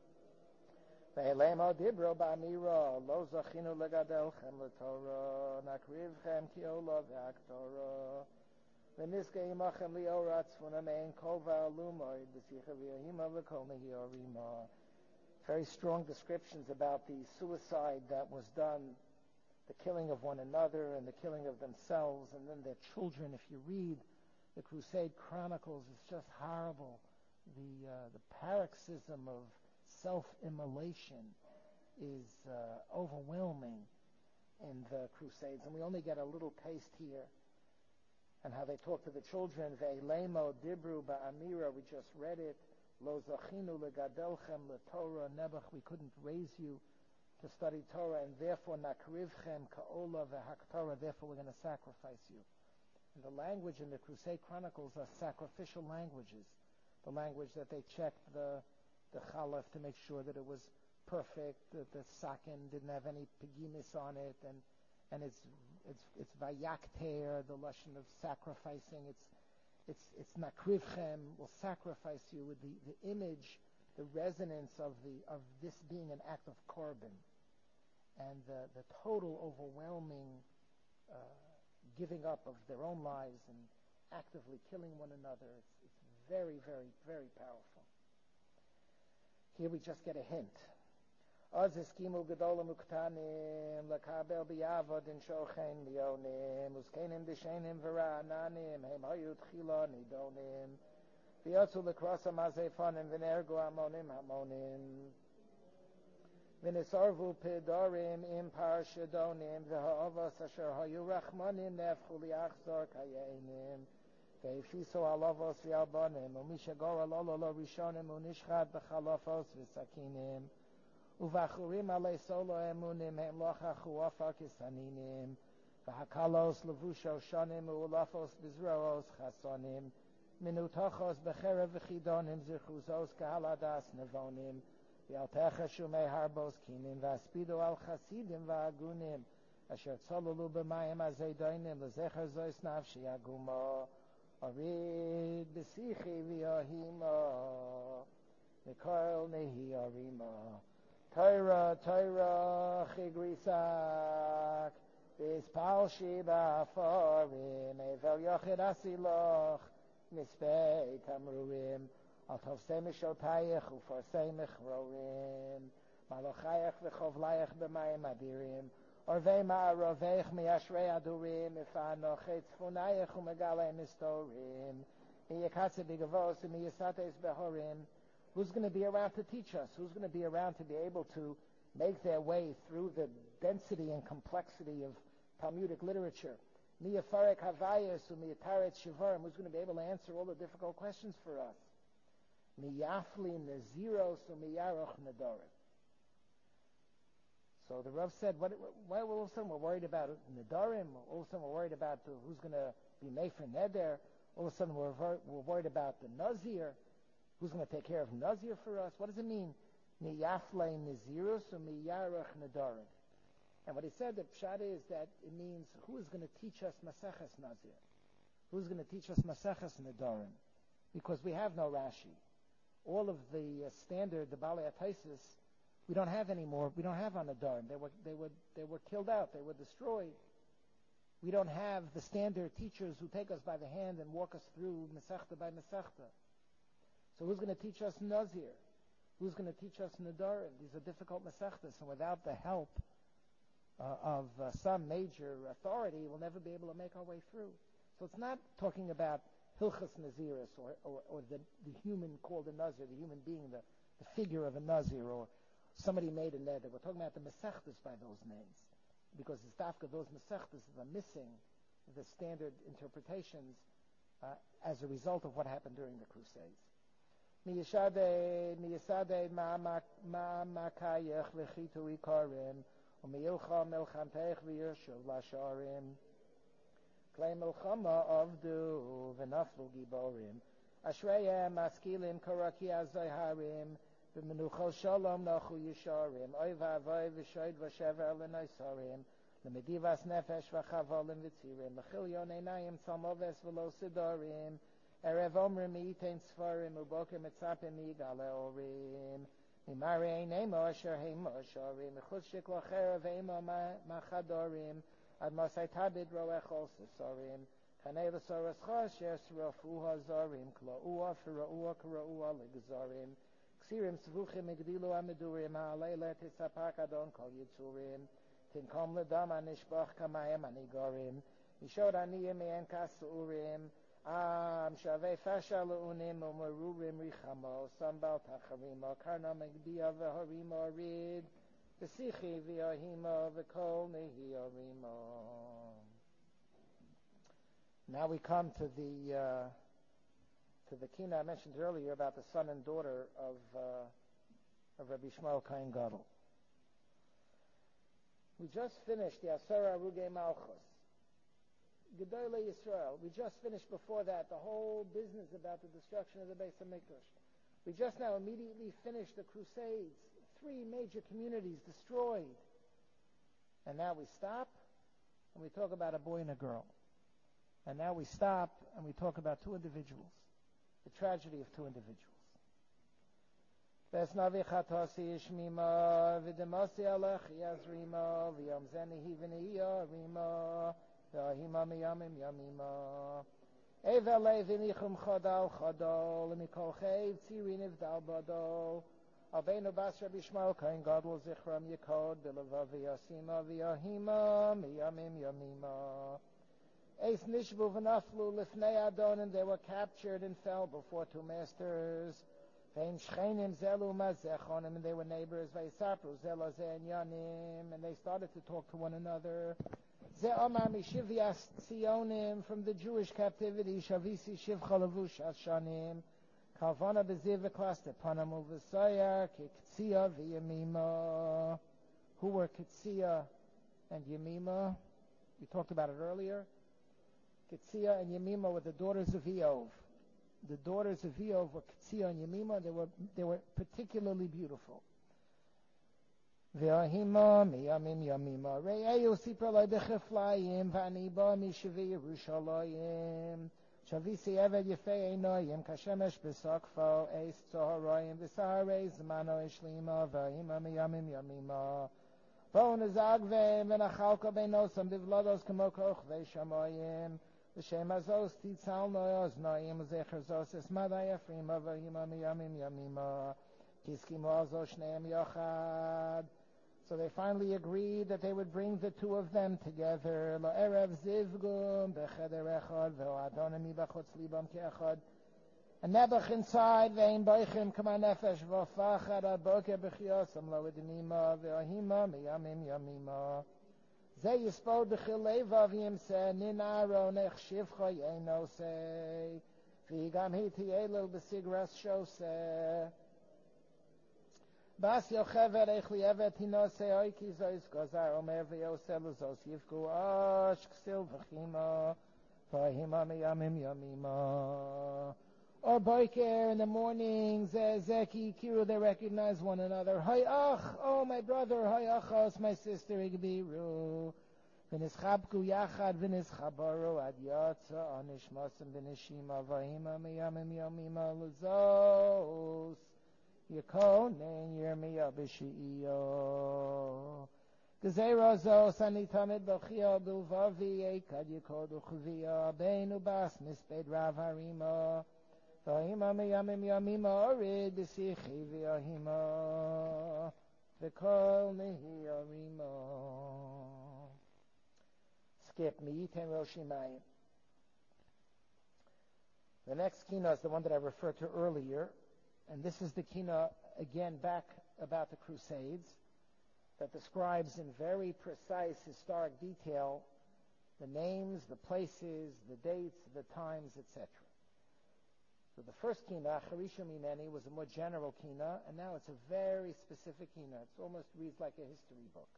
Ve'elemo dibro ba'amira, lo zachinu legadelchem l'torah, nakrivchem ki ola ve'aktorah. Ve'niske imachem li'ora tzfuna me'en kol va'alumoy, b'sicha v'yahima v'kol nehiorima. Very strong descriptions about the suicide that was done, the killing of one another and the killing of themselves and then their children. If you read the Crusade Chronicles, it's just horrible. The paroxysm of self-immolation is overwhelming in the Crusades, and we only get a little taste here. And how they talk to the children, ve'elemo dibru ba'amira, we just read it, lo zachinu legadelchem letorah, Nebuch, we couldn't raise you to study Torah, and therefore nakrivchem ka'ola ve'haktorah, therefore we're going to sacrifice you. And the language in the Crusade Chronicles are sacrificial languages, the language that they checked the chalaf to make sure that it was perfect, that the sakin didn't have any pegimis on it, and it's vayakter, the lashon of sacrificing. It's nakrivchem, will sacrifice you with the image, the resonance of this being an act of korban, and the total overwhelming giving up of their own lives and actively killing one another. It's very, very, very powerful. Here we just get a hint. Az eskimu gedolim uktanim lekabel biyavod in shochen lionim uskenim dishenim vera'ananim hem hayu tchila nidonim v'yotzu lekrosam azefonim v'nergu amonim hamonim V'nisarvu pedorim im parshadonim v'ha'avos asher hayu rachmanim nefchu li'achzor kayenim v'ifshiso alavos v'albanim u'mishagor alolo rishonim u'nishchad b'chalafos v'sakinim u'vachurim alei solo emunim hem lochachu afar kisaninim v'hakalos levusho shonim u'ulafos bizroos chasonim minutachos becherev v'chidonim zirchuzos kahaladas nevonim v'altecha shumei harbos kinim v'aspidu al chasidim v'agunim asher tzolulu b'mayim azeidonim l'zecher zois nafshi agumo arid b'sichi v'yohimo v'koil nehi arimo Torah chigrisak v'ispal shiba aforim evel yochid asiloch mispei tamruim al tovsei mishotayich uforsei mechrorim malochayach v'chovlayach b'mayim adirim orvei ma'aroveich miyashrei adurim ifanochei tzfunayich umegalei mistorim miyakatze b'gavos umiyasates behorim. Who's going to be around to teach us? Who's going to be around to be able to make their way through the density and complexity of Talmudic literature? Miyafarek havayas umiyataret shivarim. Who's going to be able to answer all the difficult questions for us? Miyafli naziros umiyaroch nadorim. So the Rav said, why all of a sudden we're worried about nadorim? All of a sudden we're worried about who's going to be mefer neder? All of a sudden we're worried about the nazir. Who's going to take care of nazir for us? What does it mean? Miyafle nazirus umiyarach nadorim. And what he said, the pshat is that it means who is going to teach us Maseches Nazir? Who's going to teach us Maseches Nadorim? Because we have no Rashi. All of the standard, the Balei HaTaisus, we don't have anymore. We don't have on Nadorim. They were killed out. They were destroyed. We don't have the standard teachers who take us by the hand and walk us through Masechta by Masechta. So who's going to teach us Nazir? Who's going to teach us Nadorim? These are difficult Masechtas, and without the help of some major authority, we'll never be able to make our way through. So it's not talking about Hilchas Naziris or the human called a Nazir, the human being, the figure of a Nazir, or somebody made a neder. We're talking about the Masechtas by those names, because it's dafka those Masechtas that are missing the standard interpretations as a result of what happened during the Crusades. Miyasade ma'amakayech v'chitu ikarim u'miyilcha melchamteich v'yirshuv lasharim klei melchama avdu v'naflu giborim ashreyem maskilim karaki azayharim v'menuchal shalom nachu yisharim oy v'avoy v'shoyd v'shever l'naisarim l'medivas nefesh v'chavolim v'tzirim l'chilyon einayim tzalmoves v'lo sidorim Erev omrim mi'itein tzvarim uboker mitzapim migale orim Mimari einemo asher heimo shorim Mechutz shiklo cherev eimo machadorim Ad masai tabid roechol sesorim Chanei l'sorascha asher srofu hazorim Klo'ua fira'ua kara'ua l'gzorim Ksirim tzvuchim igdilu amedurim Ha'alele tisapak adon kol yitzurim Tinkom l'dam anishbach kamayim anigorim Yishod aniyim me'en kasurim Shavei fasha le'unim u'merurim richamo Sambal tacharimo Karna megbiya v'harimo rid V'sichi v'yohimo V'kol nehi orimo. Now we come to the kina I mentioned earlier about the son and daughter of Rabbi Shmuel Kohen Gadol. We just finished the Asara Arugei Malchus. Gedolei Yisrael. We just finished before that the whole business about the destruction of the Beis HaMikdash. We just now immediately finished the Crusades. 3 major communities destroyed. And now we stop and we talk about a boy and a girl. And now we stop and we talk about 2 individuals. The tragedy of 2 individuals. Vesnavi chatasi ishmima v'demasi alech yazrima v'yom zenihi v'niyarima V'ahima miyamim yamima Evelei v'nichum chodal chodol Mikol cheiv tzirin ivdal badol Albeinu bas Rabbi Shmuel Kohen Gadol zichram yikod B'levav v'yasima v'yahima miyamim yamima Eis nishbu v'naflu lifnei adon And they were captured and fell before 2 masters Vein shchenim zelu mazechonim, and they were neighbors. Veisapru zelo ze enyanim, and they started to talk to one another. Ze omar mishivyas tzionim, from the Jewish captivity. Shavisi shivcha levush ashanim. Kalvana beziv v'klaster panamu v'soyar kiktzia v'yemima. Who were Kitzia and Yemima? We talked about it earlier. Kitzia and Yemima were the daughters of Eov. The daughters of Eov were Kitzia and Yemima. They were particularly beautiful. Ve'ahima miyamim yamima re'eyu sipra loy b'cheflayim v'aniba mishevi Yerushalayim shavisi eved yefei einoyim kashemesh b'sakfo eis tzoharayim v'saharei zmano ishlima ve'ahima miyamim yamima Bon azagvem v'nachalka beinosam bivlados kamo kochvei shamayim v'shem azos titzal noyos noyim zecher zos esmadai afrima v'ahima miyamim yamima kiskimu azos shneim yochad. So they finally agreed that they would bring the two of them together. La'erev zivgum b'cheder echad ve'o'adonim yibachotz libam ke'echad. And Nebuch inside, ve'im boichim kama nefesh v'ofachad aboker b'chiyosam lo'edinima ve'ohima miyamim yamima. Ze yispod b'chil levav yimse nin aro nech shivcha yenosei v'igam hiti elul b'sigras shosei. Bas yochever echli evet hinose oiki zois gozar omer v'yosel zos yivku osh ksil v'chima v'ahima miyamim yamima. Or boiker in the mornings, zeki kiru, they recognize one another. Hay ach, oh my brother, hay achos, my sister igbiru. V'nischabku yachad v'nischabaru ad yatsa anishmasim v'nishima v'ahima miyamim yamima l'zos. Yekonen Yirmiyah b'shi'iyo. Gezerah zos ani tamid b'chiyah bilvavi ekad yikodu chuviyah beinu bas misped rav harima v'ahima miyamim yamima orid b'sichi v'ahima v'kol nehi arima. Skip Miyiten Roshimayim. The next kina is the one that I referred to earlier. And this is the kina, again, back about the Crusades, that describes in very precise historic detail the names, the places, the dates, the times, etc. So the first kina, Charisha Mimeni, was a more general kina, and now it's a very specific kina. It almost reads like a history book.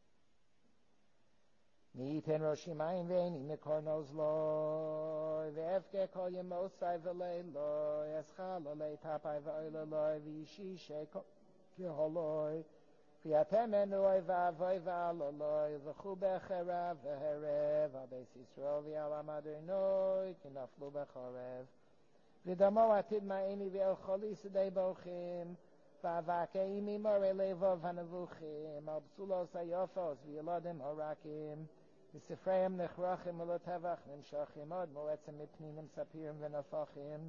Ni'iten Roshimayim ve'eni mikornos loy ve'efke kol yemosai v'lei loy eschala lei tapai v'oyle loy v'yishishe keholoy v'yatem enoi v'avoy v'alo loy v'chu bechera v'herev v'beis Yisrael v'yalam adonoi kinaflu b'chorev v'damo atid ma'eni v'el choli sedei bochim v'avakei mimore levov hanavuchim al b'sulos hayofos v'yeladim horakim v'sifreim nechrachim v'lotavach nimshachim od moetzem mipninim sapirim v'nafachim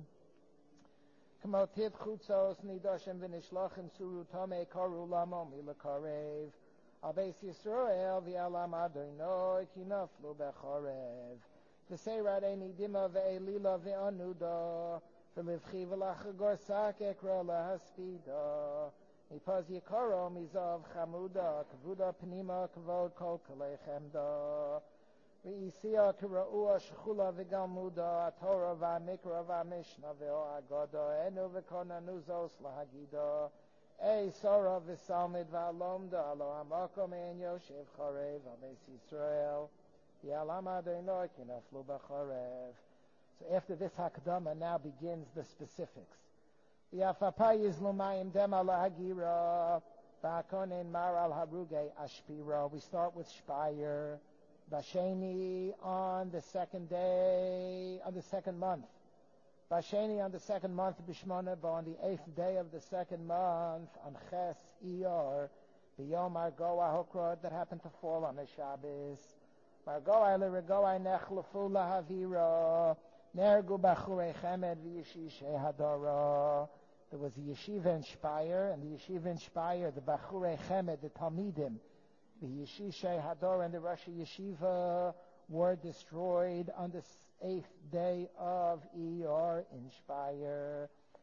k'motiv chutzos nidoshem v'nishlachim suru tomei koru lamo milakarev al beis Yisrael v'yalam adonoi kinaflu b'chorev v'seirad enidima v'elila v'anuda v'livchi v'lachagor sak ekra lahaspida mipaz yikaro mizav chamuda kvuda pnima kvod kol kalechemda v'isiya kira'ua shchula v'galmuda torah v'amikra v'amishna v'o'agada enu v'konanu zos lahagida ei sora v'salmid v'alomda alo hamakom en yoshev charev v'beis Yisrael v'yalam adonoi kinaflu b'charev. So after this Hakdama now begins the specifics. V'yafapayiz lumayim dem ala hagira v'akonin mar al haruge ashpira. We start with Shpayer. Basheni on the second day, on the second month. Basheni on the second month, Bishmona, but on the 8th day of the second month, on Ches Iyar, B'yom Margoa Hokrod, that happened to fall on a Shabbos. Margoa l'regoa nechlefu lahavira. Nergu b'churei chemed v'yeshishei hadara. There was a yeshiva in Shpayer, and the yeshiva in Shpayer, the b'churei chemed, the talmidim, the yeshishei hadara and the Rosh Yeshiva were destroyed on the 8th day of Iyar in Shpayer.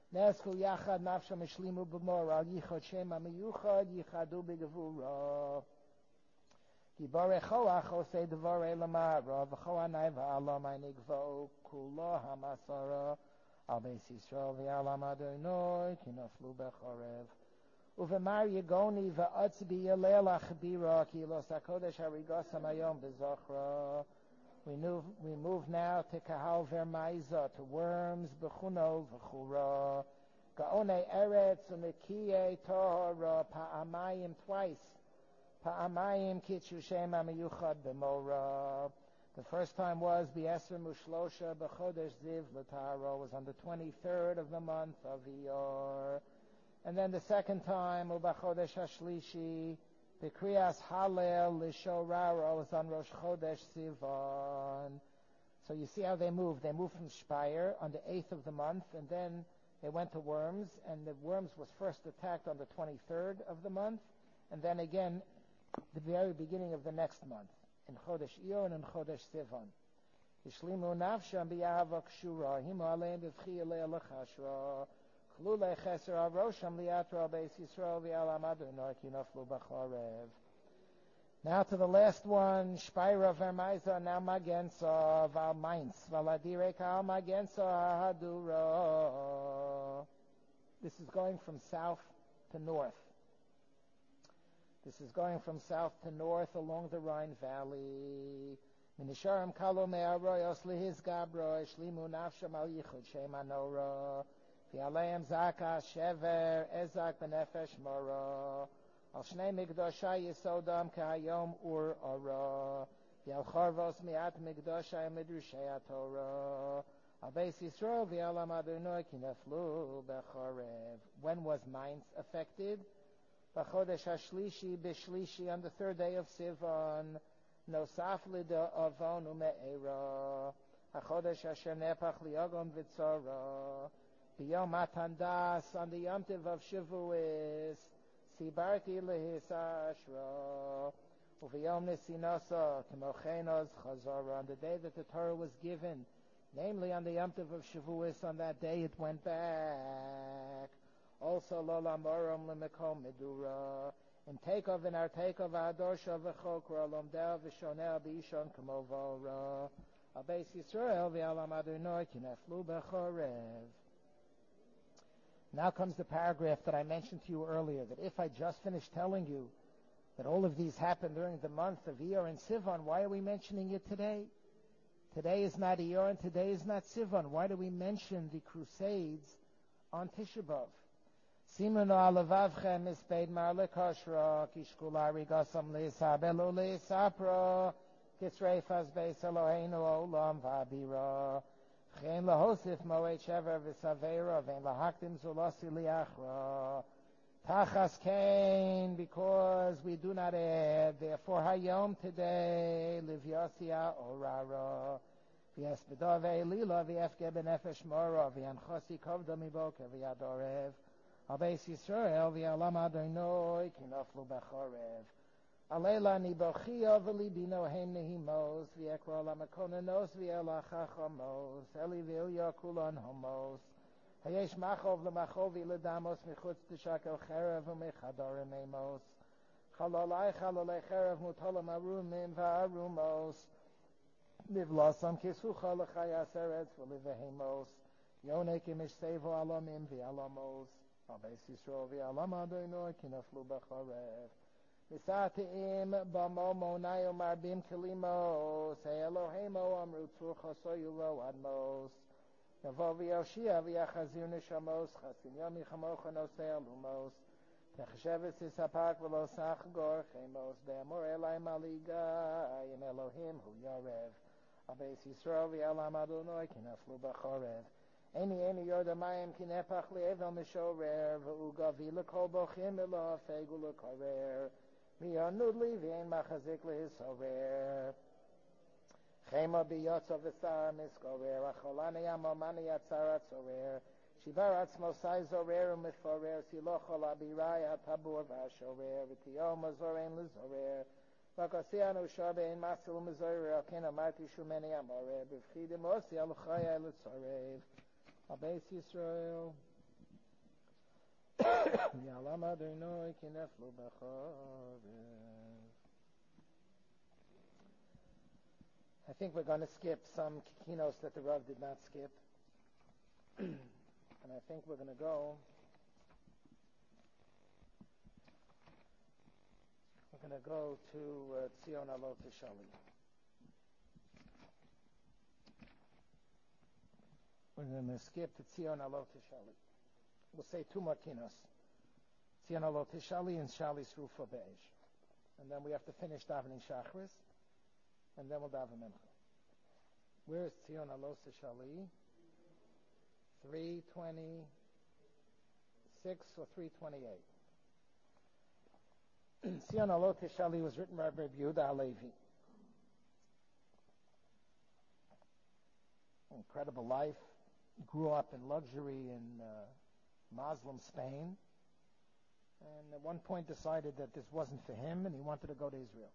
Nesku yachad nafsham ishlimu b'mor al yichod shema miyuchad yichadu b'gevura. Giborecho achosei devorei lamara v'choanai v'alamai nigvo kulo hamasara al beis Yisrael v'alam Adonai ki naflu bechorev. Uvemar yigoni v'atzbi yalel achbira ki los hakodesh harigosam hayom b'zochra. We move now to Kahal Vermaiza, to Worms, Bechuno, V'chura, Gaone Eretz, Unekiye, Tohara, Pa'amayim twice, Pa'amayim Kitchu Shem Amiyuchad B'mora. The first time was B'Eser Mushlosha B'chodesh Ziv L'Taro, was on the 23rd of the month of Iyar. And then the second time, U'B'chodesh HaShlishi, the Kriyas Halel Lishorara was on Rosh Chodesh Sivan. So you see how they moved. They moved from Speyer on the 8th of the month, and then they went to Worms, and the Worms was first attacked on the 23rd of the month, and then again the very beginning of the next month, in Chodesh Iyar and in Chodesh Sivan. Yishlimu nafsham b'yahava kshura, himu aleim b'vchi elei alachashra, Chlulei cheser avrosham liatra beis Yisrael v'alam Adonai ki naflu b'chorev. Now to the last one, Speyer Vermaiza, now Magensa, Val Mainz, Valadire Kal Magensa Hadura. This is going from south to north. This is going from south to north along the Rhine Valley. Minisharim Kalo Me'aroyos Lihiz Gabro, Shlimu Nafsham Al Yichud Shem Anora. V'aleim Zaka Shever Ezak Benefesh Mora. Al Shnei Migdosha Yisodam K'Hayom Ur Ora. V'al Chorvos Mi'at Migdosha Midrushei Torah. Al Beis Yisrael V'alam Adonai Ki Neflu B'chorev. When was Mainz affected? B'chodesh HaShlishi B'Shlishi, on the third day of Sivan. Nosaf Lida Avon U'Me'era. HaChodesh Asher Nepach Li'ogon V'Tzora. B'yom Matandas, on the Yom Tov of Shavuos, Sibarti Lehis Ashra, Uv'yom Nisinosa, K'mochenos Chazara, on the day that the Torah was given, namely on the Yom Tov of Shavuos, on that day it went back. Also, Lo Lamoram L'Mekom Medura, in Takeoff, in our Takeoff, Adorsha V'chokra, Lomdel V'shonel B'ishon K'movora, Abeis Yisrael V'alam Adonai Kineflu B'chorev. Now comes the paragraph that I mentioned to you earlier, that if I just finished telling you that all of these happened during the month of Iyar and Sivan, why are we mentioning it today? Today is not Iyar and today is not Sivan. Why do we mention the Crusades on Tisha B'Av? Simonu alavavchem ispeid mar lekashra, kishkulari gasam le'isabelu le'isapra, kitzreifas beis Eloheinu olam v'abira. Chen lahosif moed shever v'savera v'en lahaktim zulasi liachra. Tachas kain, because we do not add. Therefore hayom today livyasia orara. V'yes b'davei lila v'yefge b'nefesh mora v'yanchosi kovda miboker v'yadorev. Abeis Yisrael v'alam Adonai ki naflu b'chorev. Alela nibochia v'libino heim nehimos v'yekro lamakonanos v'ela chachamos eli v'ilya kulan homos hayesh machov l'machov v'ledamos michutz t'shakel cherev u'mechadorem emos chalolai cherev mutolam arumim v'arumos nivlasam kisucha l'chayas eretz v'livehemos yonek imishsevo alamim v'alamos Abeis Yisrael v'alam Adonai ki naflu b'chorev. Misateim b'mo monayo marbim kilimos Eloheimo amru tzur chasoyu lo admos Yavo v'yoshia v'yachazir neshamos chasim yomi chamocha nosei alumos Techshevet sisapak v'lo sach gor chemos Be'amor elai maliga Yim Elohim hu yorev Abeis Yisrael v'alam Adonai ki naflu b'chorev. Any yodamayim kinepach le'evel mishorer v'ugavi l'kol bochim ela fegu l'korer miyanud livin machazik le'hisorer chema biyotzo v'sar miskorer acholani amomani atzarat zorer shivar atzmosai zorer u'mitforer silochol abirai hatabur v'ashorer v'tiyom azorein l'zorer v'kosianu shabein masil m'zorer alken amarti shumeni amorer b'vchidim osi al chaya l'tzorev Abeis Yisrael I think we're going to skip some kinos that the Rav did not skip. And I think we're going to go. We're going to go to Tzion Alo Tishali. We're going to skip to Tzion Alo Tishali. We'll say two more kinos. Tzion Alo Tishali and Shali's Rufa Be'esh. And then we have to finish davening Shachris. And then we'll daven Mincha. Where is Tzion Alo Tishali? 326 or 328? Tzion Alo Tishali was written by Rabbi Yehuda Halevi. Incredible life. Grew up in luxury in Muslim Spain. And at one point decided that this wasn't for him and he wanted to go to Israel.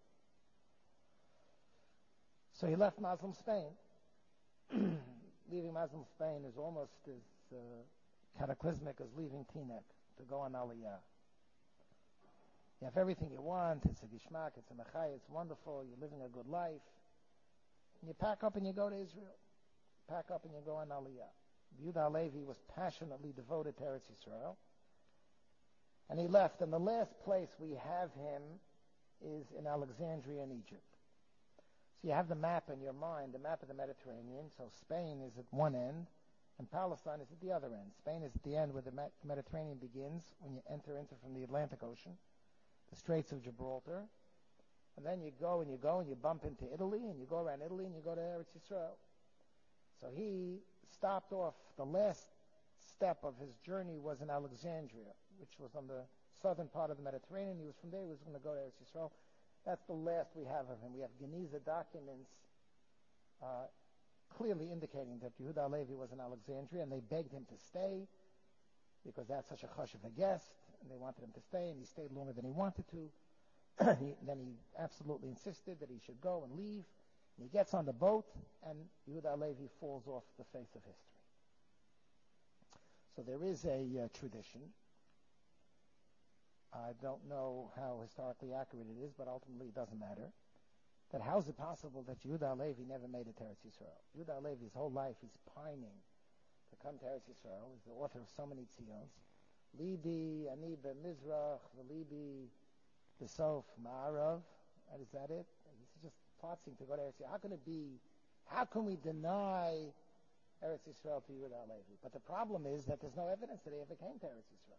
So he left Muslim Spain. Leaving Muslim Spain is almost as cataclysmic as leaving Teaneck to go on Aliyah. You have everything you want. It's a gishmak, it's a mechai, it's wonderful. You're living a good life. And you pack up and you go to Israel. Pack up and you go on Aliyah. Yehuda Halevi was passionately devoted to Eretz Yisrael. And he left. And the last place we have him is in Alexandria in Egypt. So you have the map in your mind, the map of the Mediterranean. So Spain is at one end, and Palestine is at the other end. Spain is at the end where the Mediterranean begins, when you enter into from the Atlantic Ocean, the Straits of Gibraltar. And then you go and you go and you bump into Italy, and you go around Italy and you go to Eretz Yisrael. So he stopped off. The last step of his journey was in Alexandria, which was on the southern part of the Mediterranean. He was from there. He was going to go to Eretz Yisrael. That's the last we have of him. We have Geniza documents clearly indicating that Yehuda Halevi was in Alexandria, and they begged him to stay because that's such a chush of a guest, and they wanted him to stay, and he stayed longer than he wanted to. Then he absolutely insisted that he should go and leave. And he gets on the boat, and Yehuda Halevi falls off the face of history. So there is a tradition. I don't know how historically accurate it is, but ultimately it doesn't matter. That how is it possible that Yehuda Halevi never made it to Eretz Yisrael? Yehuda Halevi, his whole life, he's pining to come to Eretz Yisrael. He's the author of so many tzions. Libi, ani b'mizrach, v'libi b'sof ma'arav. Is that it? He's just plotting to go to Eretz Yisrael. How can it be? How can we deny Eretz Yisrael to Yehuda Halevi? But the problem is that there's no evidence that he ever came to Eretz Yisrael.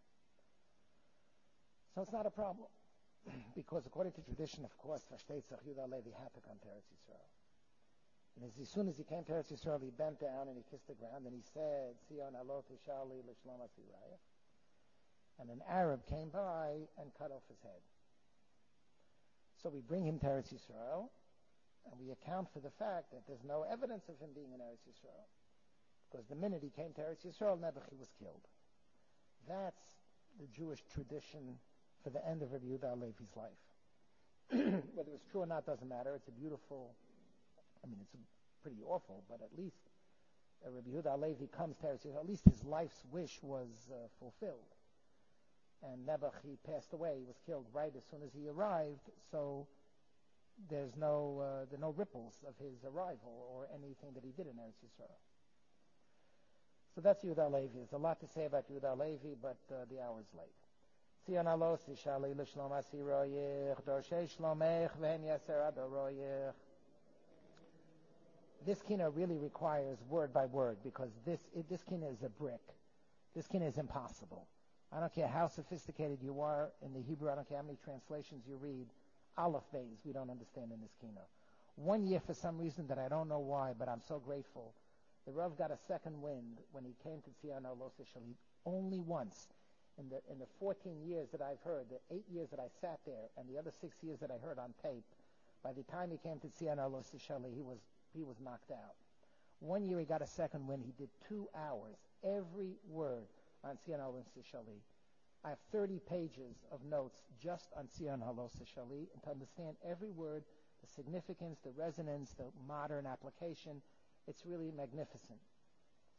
So it's not a problem. Because according to tradition, of course, Yehuda Halevi had to come to Eretz Yisrael. And as soon as he came to Eretz Yisrael, he bent down and he kissed the ground and he said, Tzion Alo Tishali L'Shlom Asirayah. And an Arab came by and cut off his head. So we bring him to Eretz Yisrael, and we account for the fact that there's no evidence of him being in Eretz Yisrael. Because the minute he came to Eretz Yisrael, Nebuchadnezzar was killed. That's the Jewish tradition for the end of Rabbi Yehuda Halevi's life. Whether it's true or not doesn't matter. It's a beautiful, it's pretty awful, but at least Rabbi Yehuda Halevi comes to Eretz Yisrael. At least his life's wish was fulfilled. And Nebuchadnezzar passed away. He was killed right as soon as he arrived, so there are no ripples of his arrival or anything that he did in Eretz Yisrael. So that's Yehuda Halevi. There's a lot to say about Yehuda Halevi, but the hour's late. Tzion Alo Tishali L'Shlom Asiroyich Dorshei Shlomech V'hen Yaser Adoroyich. This kina really requires word by word because this kina is a brick. This kina is impossible. I don't care how sophisticated you are in the Hebrew. I don't care how many translations you read. Aleph Beis we don't understand in this kina. 1 year, for some reason that I don't know why, but I'm so grateful, the Rav got a second wind when he came to Tzion Alo Tishali only once. In the 14 years that I've heard, the 8 years that I sat there, and the other 6 years that I heard on tape, by the time he came to Tzion Alo Tishali, he was knocked out. 1 year he got a second wind. He did 2 hours, every word on Tzion Alo Tishali. I have 30 pages of notes just on Tzion Alo Tishali, and to understand every word, the significance, the resonance, the modern application, it's really magnificent.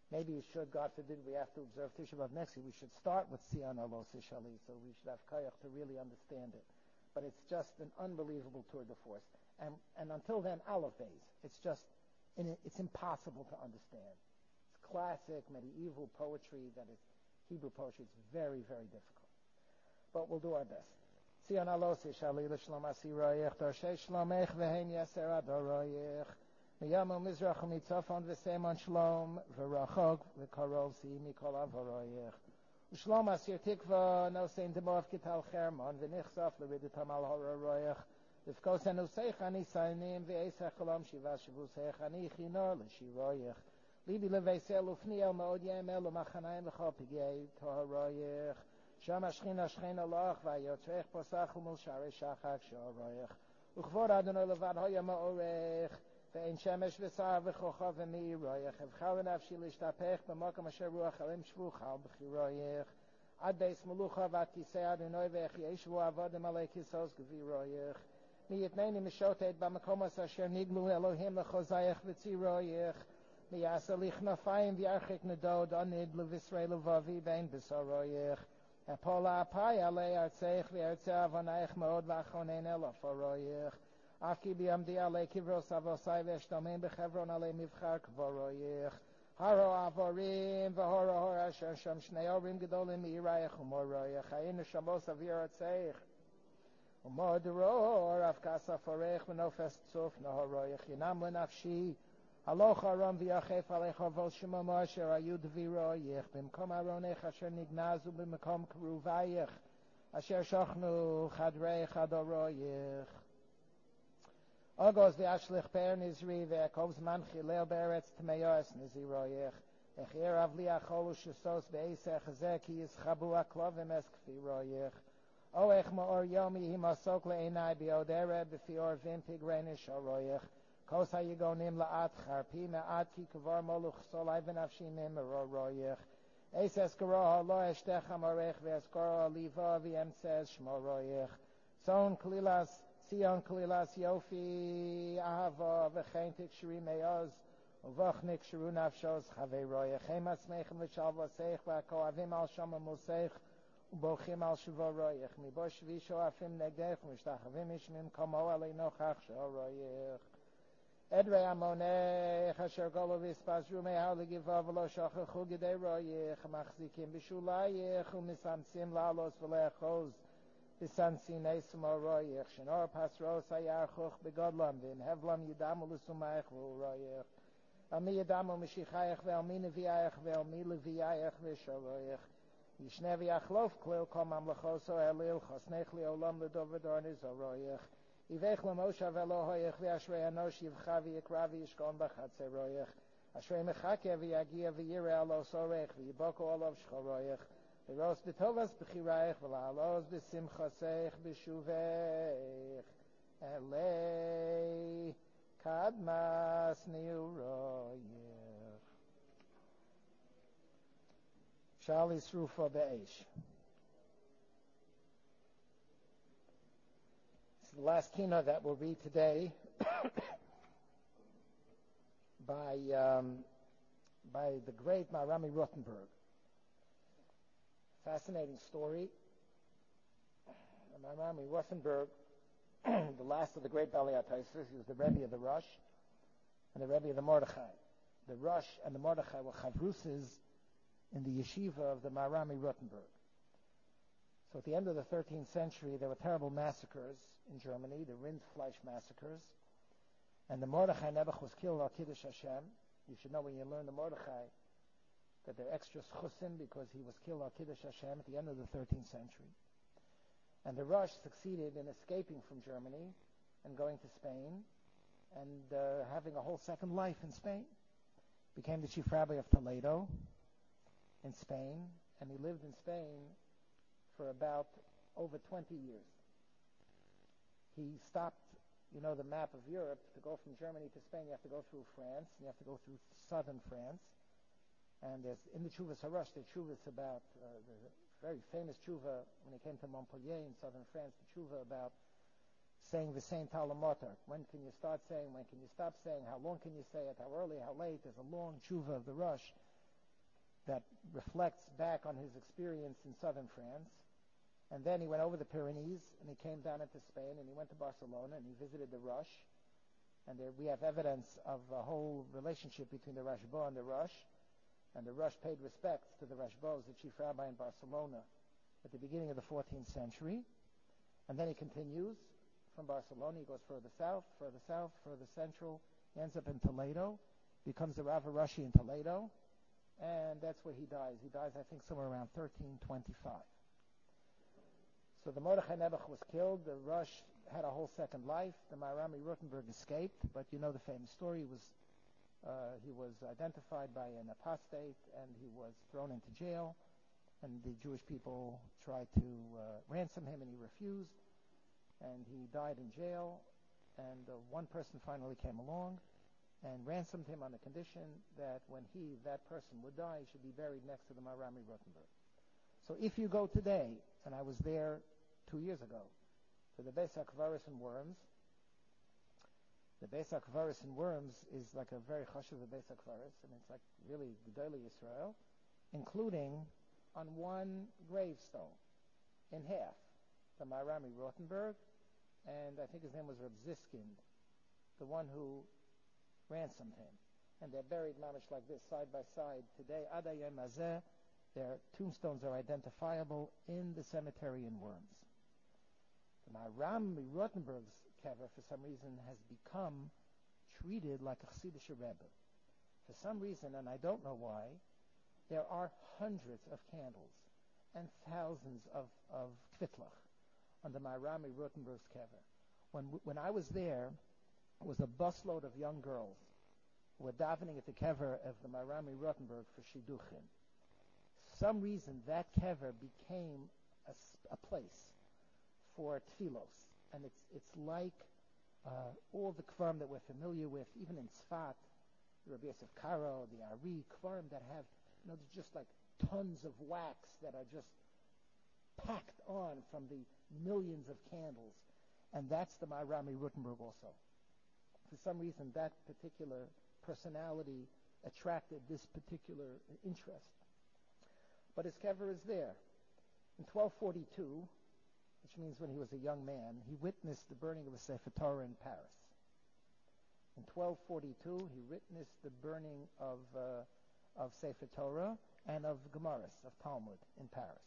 Maybe we should, God forbid, we have to observe Tisha B'Av next year. We should start with Siyan Alos Ishali, so we should have Kayach to really understand it. But it's just an unbelievable tour de force. And until then, Aleph Beis. It's just, it's impossible to understand. It's classic medieval poetry that is Hebrew poetry. It's very, very difficult. But we'll do our best. Siyan Alos Ishali L'Shlom Asiroyech Dorshei Shlomech V'hein Yeser Adoroyech Miyamu Mizrach U'mitzofon V'semon Shlom V'rachog V'karov Si Mikol Avoroyech Shlom Asir Tikva Nosein Demov Kital Chermon V'nichsaf L'riditam Al Hororoyech V'fkos Enuseich Ani Sainim V'esech Olam Shiva Shavuseich Ani Chinor L'Shiroyech Libi Leveisel Ufni El Maod Yem El U'machanayim L'chol Pigei Tohoroyech Sham Ashchina Shchein Alach V'ayotrech Posach Umul Sharei Shachak Shoroyech Uchvor Adonai Levad Hoya Ma'orech Ve'en Shemesh V'sar V'chocha V'miroyech Evchal Nafshi L'ishtapech B'makam Asher Ruach Elim Shvuchal B'chiroyech Ad Beis Melucha V'ad Kisei Adonai V'ech Yeshu Avodim Alei Kisos G'viroyech Mi Yitneini Mishotet B'makomos Asher Niglu Elohim L'chozayech V'tziroyech Mi Yasa Lichnafayim V'yarchik Nedod Anid L'Visrei L'vavi Bein B'soroyech Epola Apai Alei Artzeich V'Artzei Avonaich Meod V'achonein Elaforoyech Afki B'yamdi Alei Kivros Avosai V'eshtomim B'chevron Alei Mivchar Kvoroyech Haro Avorim V'horo Hor Asher Sham Shnei Orim Gedolim Mi'irayech Umoroyech Hainu Shamos Avir Artzeich Umodoror Avkasa Forech V'nofes Tzuf Nahoroyech Yinam L'nafshi Haloch Aram V'yachef Alecha Vol Shemamo Asher Ayu D'viroyech B'mkom Aronech Asher Nignazu B'mkom Keruvayech Asher Shochnu Chadrei Chadoroyech Ogos V'ashlich Per Nizri V'ekov Zman Chilel Beretz Tmeyos Niziroyech Echir Avli Acholu Shesos Be'esech Zeki Yischabu Aklovim Es Kfiroyech Oech Ma'or Yomi Himasok Le'enai B'odere B'fior Vim Pigrenish Oroyech Kos hayigonim la'at charpi me'at ki kvar moluch solai v'nafshi mimero royech. Eis eskaro lo eshtech amorech ve'eskaro aliva v'yemtzez shmo royech. Sion kalilas yofi ahava v'chein tikshiri me'oz uvach nikshiru nafshos chavei royech. Hemas mechem v'shal v'seich v'akoavim al shama museich ubochim al shivo royech. Mibo shvisho afim negdech v'mishtachavim ishmim komo alei nochach shal royech. Edrei Amonech Asher Golo V'Ispazru Me'al L'Givav V'lo Shachachu G'dei Royech Machzikim B'Shulayech U'Misamtzim La'los V'Le'echoz B'Sansin Eismo Royech Shenor Pasros Hayarchuch B'Godlam V'Im Hevlam Yidamu L'Sumayech V'Royech Ami Yidamu M'Shichayech V'Almi Nevi'ayech V'Almi Levi'ayech V'Shoroyech Yishne V'Yachlof Klil Kol Mamlechoso Elil Chosnech Li'olam L'Dovedor Nizoroyech Ivech Lamosha Velohoyech V'Ashrei Anosh Yivcha V'Yikra V'Yishkon B'Chatzeroyech Ashrei Mechake V'Yagia V'Yireh Alos Orech V'Yiboko Olav Shchoroyech V'Ros B'Tovas B'Chirayech V'La'alos B'Simchaseich B'Shuveich Elei Kadmas Niuroyech Shali Srufa Be'esh. The last keynote that we'll read today by the great Maharami Rothenberg. Fascinating story. Maharami Rothenberg, the last of the great Balei HaTosfos, he was the Rebbe of the Rosh and the Rebbe of the Mordechai. The Rosh and the Mordechai were chavrusas in the yeshiva of the Maharami Rothenberg. So at the end of the 13th century, there were terrible massacres in Germany, the Rindfleisch massacres. And the Mordechai Nebuch was killed al Kiddush Hashem. You should know when you learn the Mordechai that they're extra schusim because he was killed al Kiddush Hashem at the end of the 13th century. And the Rosh succeeded in escaping from Germany and going to Spain and having a whole second life in Spain. Became the chief rabbi of Toledo in Spain, and he lived in Spain for about over 20 years. He stopped, you know, the map of Europe. To go from Germany to Spain, you have to go through France, and you have to go through southern France. And there's, in the Chuvas Harash, there are Chuvas about, the very famous Chuva, when he came to Montpellier in southern France, the Chuva about saying the same Talamotar. When can you start saying, when can you stop saying, how long can you say it, how early, how late? There's a long Chuva of the Rush that reflects back on his experience in southern France. And then he went over the Pyrenees, and he came down into Spain, and he went to Barcelona, and he visited the Rosh. And there we have evidence of a whole relationship between the Rashba and the Rosh. And the Rosh paid respects to the Rashba as the chief rabbi in Barcelona at the beginning of the 14th century. And then he continues from Barcelona. He goes further south, further central. He ends up in Toledo, becomes the Rav Rashi in Toledo, and that's where he dies. He dies, I think, somewhere around 1325. So the Mordechai Nebuch was killed. The Rosh had a whole second life. The Maharami Rutenberg escaped, but you know the famous story. He was identified by an apostate, and he was thrown into jail. And the Jewish people tried to ransom him, and he refused. And he died in jail. And one person finally came along and ransomed him on the condition that when that person would die, he should be buried next to the Maharami Rutenberg. So if you go today, and I was there 2 years ago, to the Beis HaKvaris in Worms, the Beis HaKvaris in Worms is like a very chashuv Beis HaKvaris, and it's like really Gedolei Yisrael, including on one gravestone, in half, the Maharami Rutenberg, and I think his name was Reb Ziskind, the one who ransomed him. And they're buried mamish like this, side by side. Today, Ad Hayom Hazeh, their tombstones are identifiable in the cemetery in Worms. The Maharami Rutenberg's kever, for some reason, has become treated like a Chassidish Rebbe. For some reason, and I don't know why, there are hundreds of candles and thousands of kvitlach on the Maharami Rutenberg's kever. When I was there, it was a busload of young girls who were davening at the kever of the Maharami Rutenberg for shidduchim. For some reason, that kever became a place for tfilos, and it's like all the kvarim that we're familiar with, even in Tzfat, the Rabbi Yosef Karo, the Ari, kvarim that have, there's just like tons of wax that are just packed on from the millions of candles. And that's the Maharami Rutenberg also. For some reason, that particular personality attracted this particular interest. But his kever is there. In 1242, which means when he was a young man, he witnessed the burning of the Sefer Torah in Paris. In 1242, he witnessed the burning of Sefer Torah and of Gemaras, of Talmud in Paris.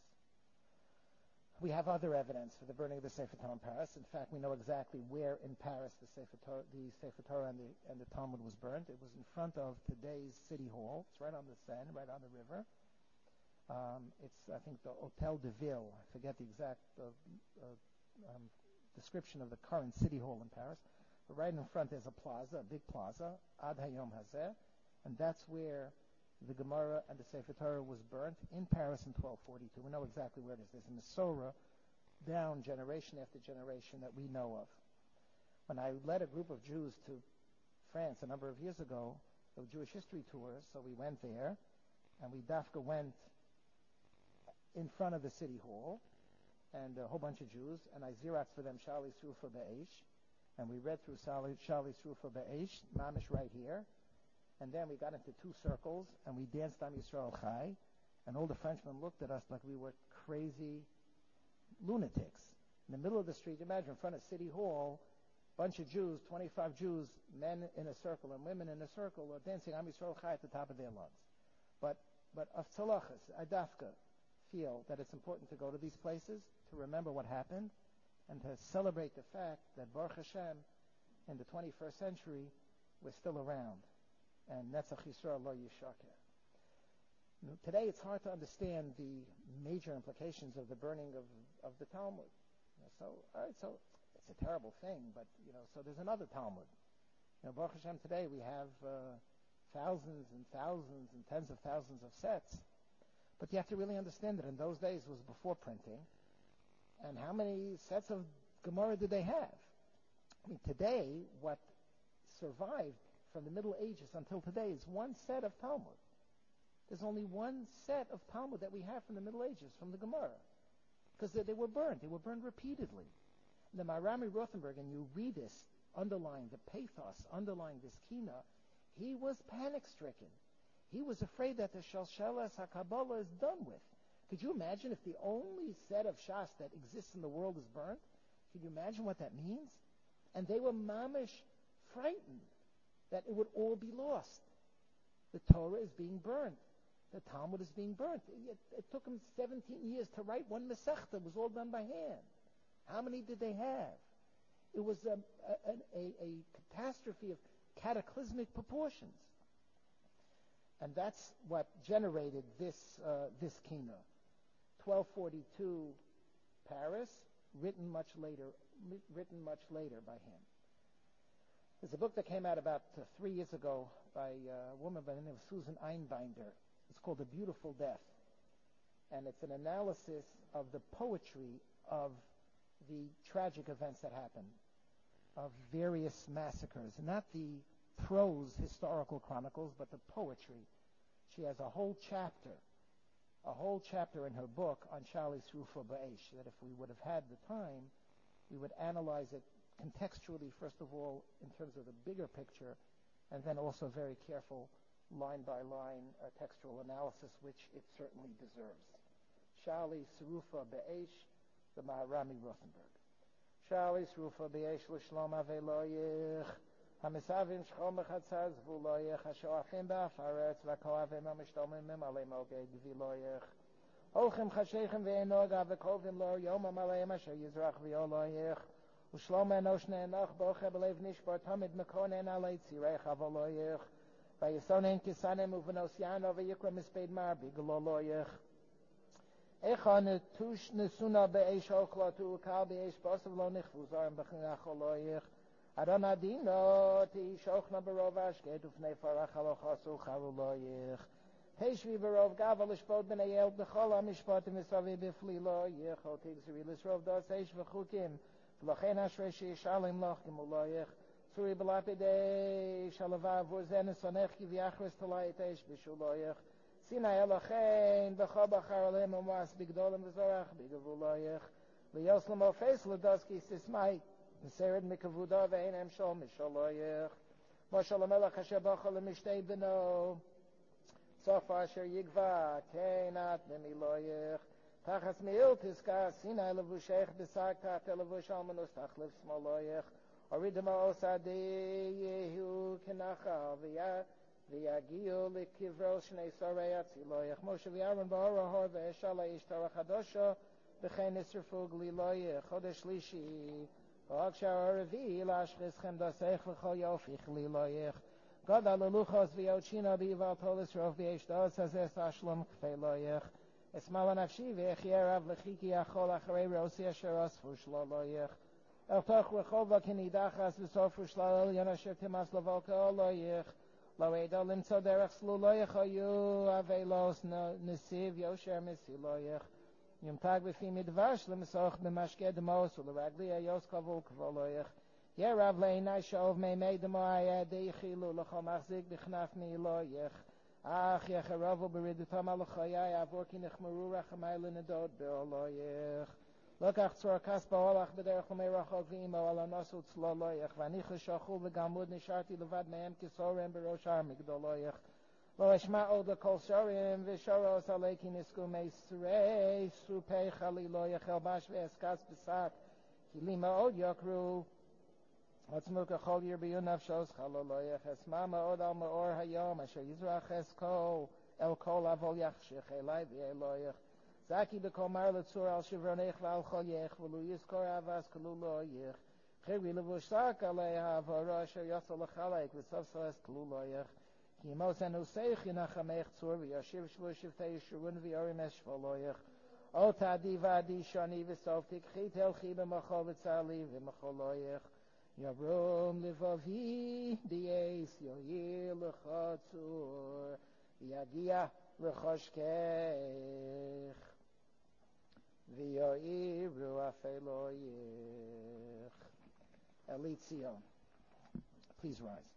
We have other evidence for the burning of the Sefer Torah in Paris. In fact, we know exactly where in Paris the Sefer Torah and the Talmud was burnt. It was in front of today's City Hall. It's right on the Seine, right on the river. It's, I think, the Hotel de Ville. I forget the exact description of the current City Hall in Paris. But right in front there's a plaza, a big plaza, Ad Hayom Hazeh, and that's where the Gemara and the Sefer Torah was burnt in Paris in 1242. We know exactly where it is. There's a Masorah down generation after generation that we know of. When I led a group of Jews to France a number of years ago, a Jewish history tour, so we went there, and we dafka went in front of the City Hall, and a whole bunch of Jews, and I Xeroxed for them Shali Srufa Be'esh, and we read through Shali Srufa Be'esh, Mamish right here, and then we got into two circles, and we danced Am Yisrael Chai, and all the Frenchmen looked at us like we were crazy lunatics. In the middle of the street, imagine, in front of City Hall, bunch of Jews, 25 Jews, men in a circle and women in a circle, are dancing Am Yisrael Chai at the top of their lungs. But of tzalachas, I dafka feel that it's important to go to these places, to remember what happened, and to celebrate the fact that Baruch Hashem, in the 21st century, we're still around. And Netzach Yisrael lo yishakeh. Today, it's hard to understand the major implications of the burning of the Talmud. So it's a terrible thing, but so there's another Talmud. Baruch Hashem, today we have thousands and thousands and tens of thousands of sets, but you have to really understand that in those days it was before printing, and how many sets of Gemara did they have? I mean, today what survived from the Middle Ages until today is one set of Talmud. There's only one set of Talmud that we have from the Middle Ages, from the Gemara, because they were burned. They were burned repeatedly. The Maharami Rutenberg, and you read this, underlying the pathos, underlying this kina, he was panic-stricken. He was afraid that the Shalshelas HaKabbalah is done with. Could you imagine if the only set of Shas that exists in the world is burnt? Could you imagine what that means? And they were mamish frightened that it would all be lost. The Torah is being burnt. The Talmud is being burnt. It took them 17 years to write one Masechta. It was all done by hand. How many did they have? It was a catastrophe of cataclysmic proportions. And that's what generated this Kina. 1242 Paris, written much later by him. There's a book that came out about 3 years ago by a woman by the name of Susan Einbinder. It's called A Beautiful Death. And it's an analysis of the poetry of the tragic events that happened, of various massacres. Not the prose historical chronicles, but the poetry. She has a whole chapter in her book on Charlie Srufa Ba'esh, that if we would have had the time, we would analyze it contextually, first of all, in terms of the bigger picture, and then also very careful line-by-line textual analysis, which it certainly deserves. Charlie Srufa Ba'esh, the Maharami Rothenberg. Charlie Srufa Ba'esh l'shlom aveloyich, המסבים שחום בחצר זבולויך, השואפים באפרץ, והכואבים המשתוממים ממלא מוגי גבילויך. הולכים חשיכם ואינוגה, וקרובים לו יום המלאים אשר יזרח ויולויך, ושלום אנוש נאנוך בוכה בלב נשבור, תמיד מקונן עלי צירך אבולויך, ויסונן כסנם ובנוס יענו, ויקרא מספד מר בגלולויך. איכה נטוש נסונה באש אוכלתו, וקל באש בוסף לא נכפו זורם בחנכולויך, אדון עדינות ישוכנה ברוב השקט ופני פרח הלוחסו חרולויך. תשבי ברוב גבה לשפוט בני אל בכל המשפטים מסביב בפלילויך. או תגזרי לשרוב דוס אש וחוקים. ולכן אשרי שישאלים לך גמולויך. צורי בלפידי שלווה עבור זה נסונך כי ויחרס תלה את אש בשולויך. סיני אלכן בכל בחר עליהם ומואס בגדולם וזורח בגבולויך. ויוסלם אופס לדוס כי סיסמי. מסרד מכבודו ואין אמשול משולויך. משל המלך אשר בכל למשתי בנו. סוף אשר יגבה, כן את ממילויך. תחס מעיל תזכר, סיני לבושך בשק תחת לבוש אלמנוס תחלף שמאלויך. הוריד מאוס עדי יהיו כנחל ויגיעו לקברו שני שרי הצילויך. משה ויארון באור ההור ואשל האיש תורה חדושו וכן נשרפו גלילויך. חודש שלישי רק שער הרביעי להשחיזכם דסך לכל יופי חלילויך. גדל ללוחוס ויוצ'ינה ביבלתו לשרוף באש דוס אז אשלום כפילויך. אסמל נפשי ואחיה רב לחיכי יכול אחרי רוסי אשר אספו שלולויך. אל תוך רחובה כנידחס וסופו שלל עליון אשר תמס לבולקה אלויך. לא ידע למצוא דרך סלולויך היו אבילוס נסיב יושר מסילויך. יומתג בפי מדבש למסוך במשקה דמוס ולרגלי היוס כבול כבולויך. ירב לעיני שאוב מימי דמו הידי חילו לכל מחזיק בכנף מאלויך. אך יחרבו ברידותם על חיי עבור כי נחמרו רחמי לנדוד באלויך. לא כך צור כס בהולך בדרך ומי רחוק ואימו על הנוסו צלולויך. ואני חשוכו וגמוד נשארתי לבד מהם כסורם בראש הר מגדולויך. לא אשמע עוד לכל שורים ושורוס עלי כי נסקו מישרי סופי חלילויך אלבש ואסקס בשק. כי לי מאוד יקרו עצמו ככל ירביו נפשוס חלילויך. אשמע מאוד על מאור היום אשר יזרח אסכו אל כל אבול יחשך אלי ואלויך. זקי בכל מר לצור על שברונך ועל חולייך ולו יזכור אבס כלולויך. חירי לבוש שק עלי העברו אשר יוצא לחלק וסוף סלס כלולויך. כי מוס אנוסייך ינחמך צור וישיב שבו שבטי ישורון ויורים אשפולויך. או תעדי ועדי שוני וסוף תקחי תלכי במחול וצעלי ומחולויך. יברום לבבי דייס יועיל לך צור ויגיע לחושכך ויועירו אפלויך. Eli Tzion. Please rise.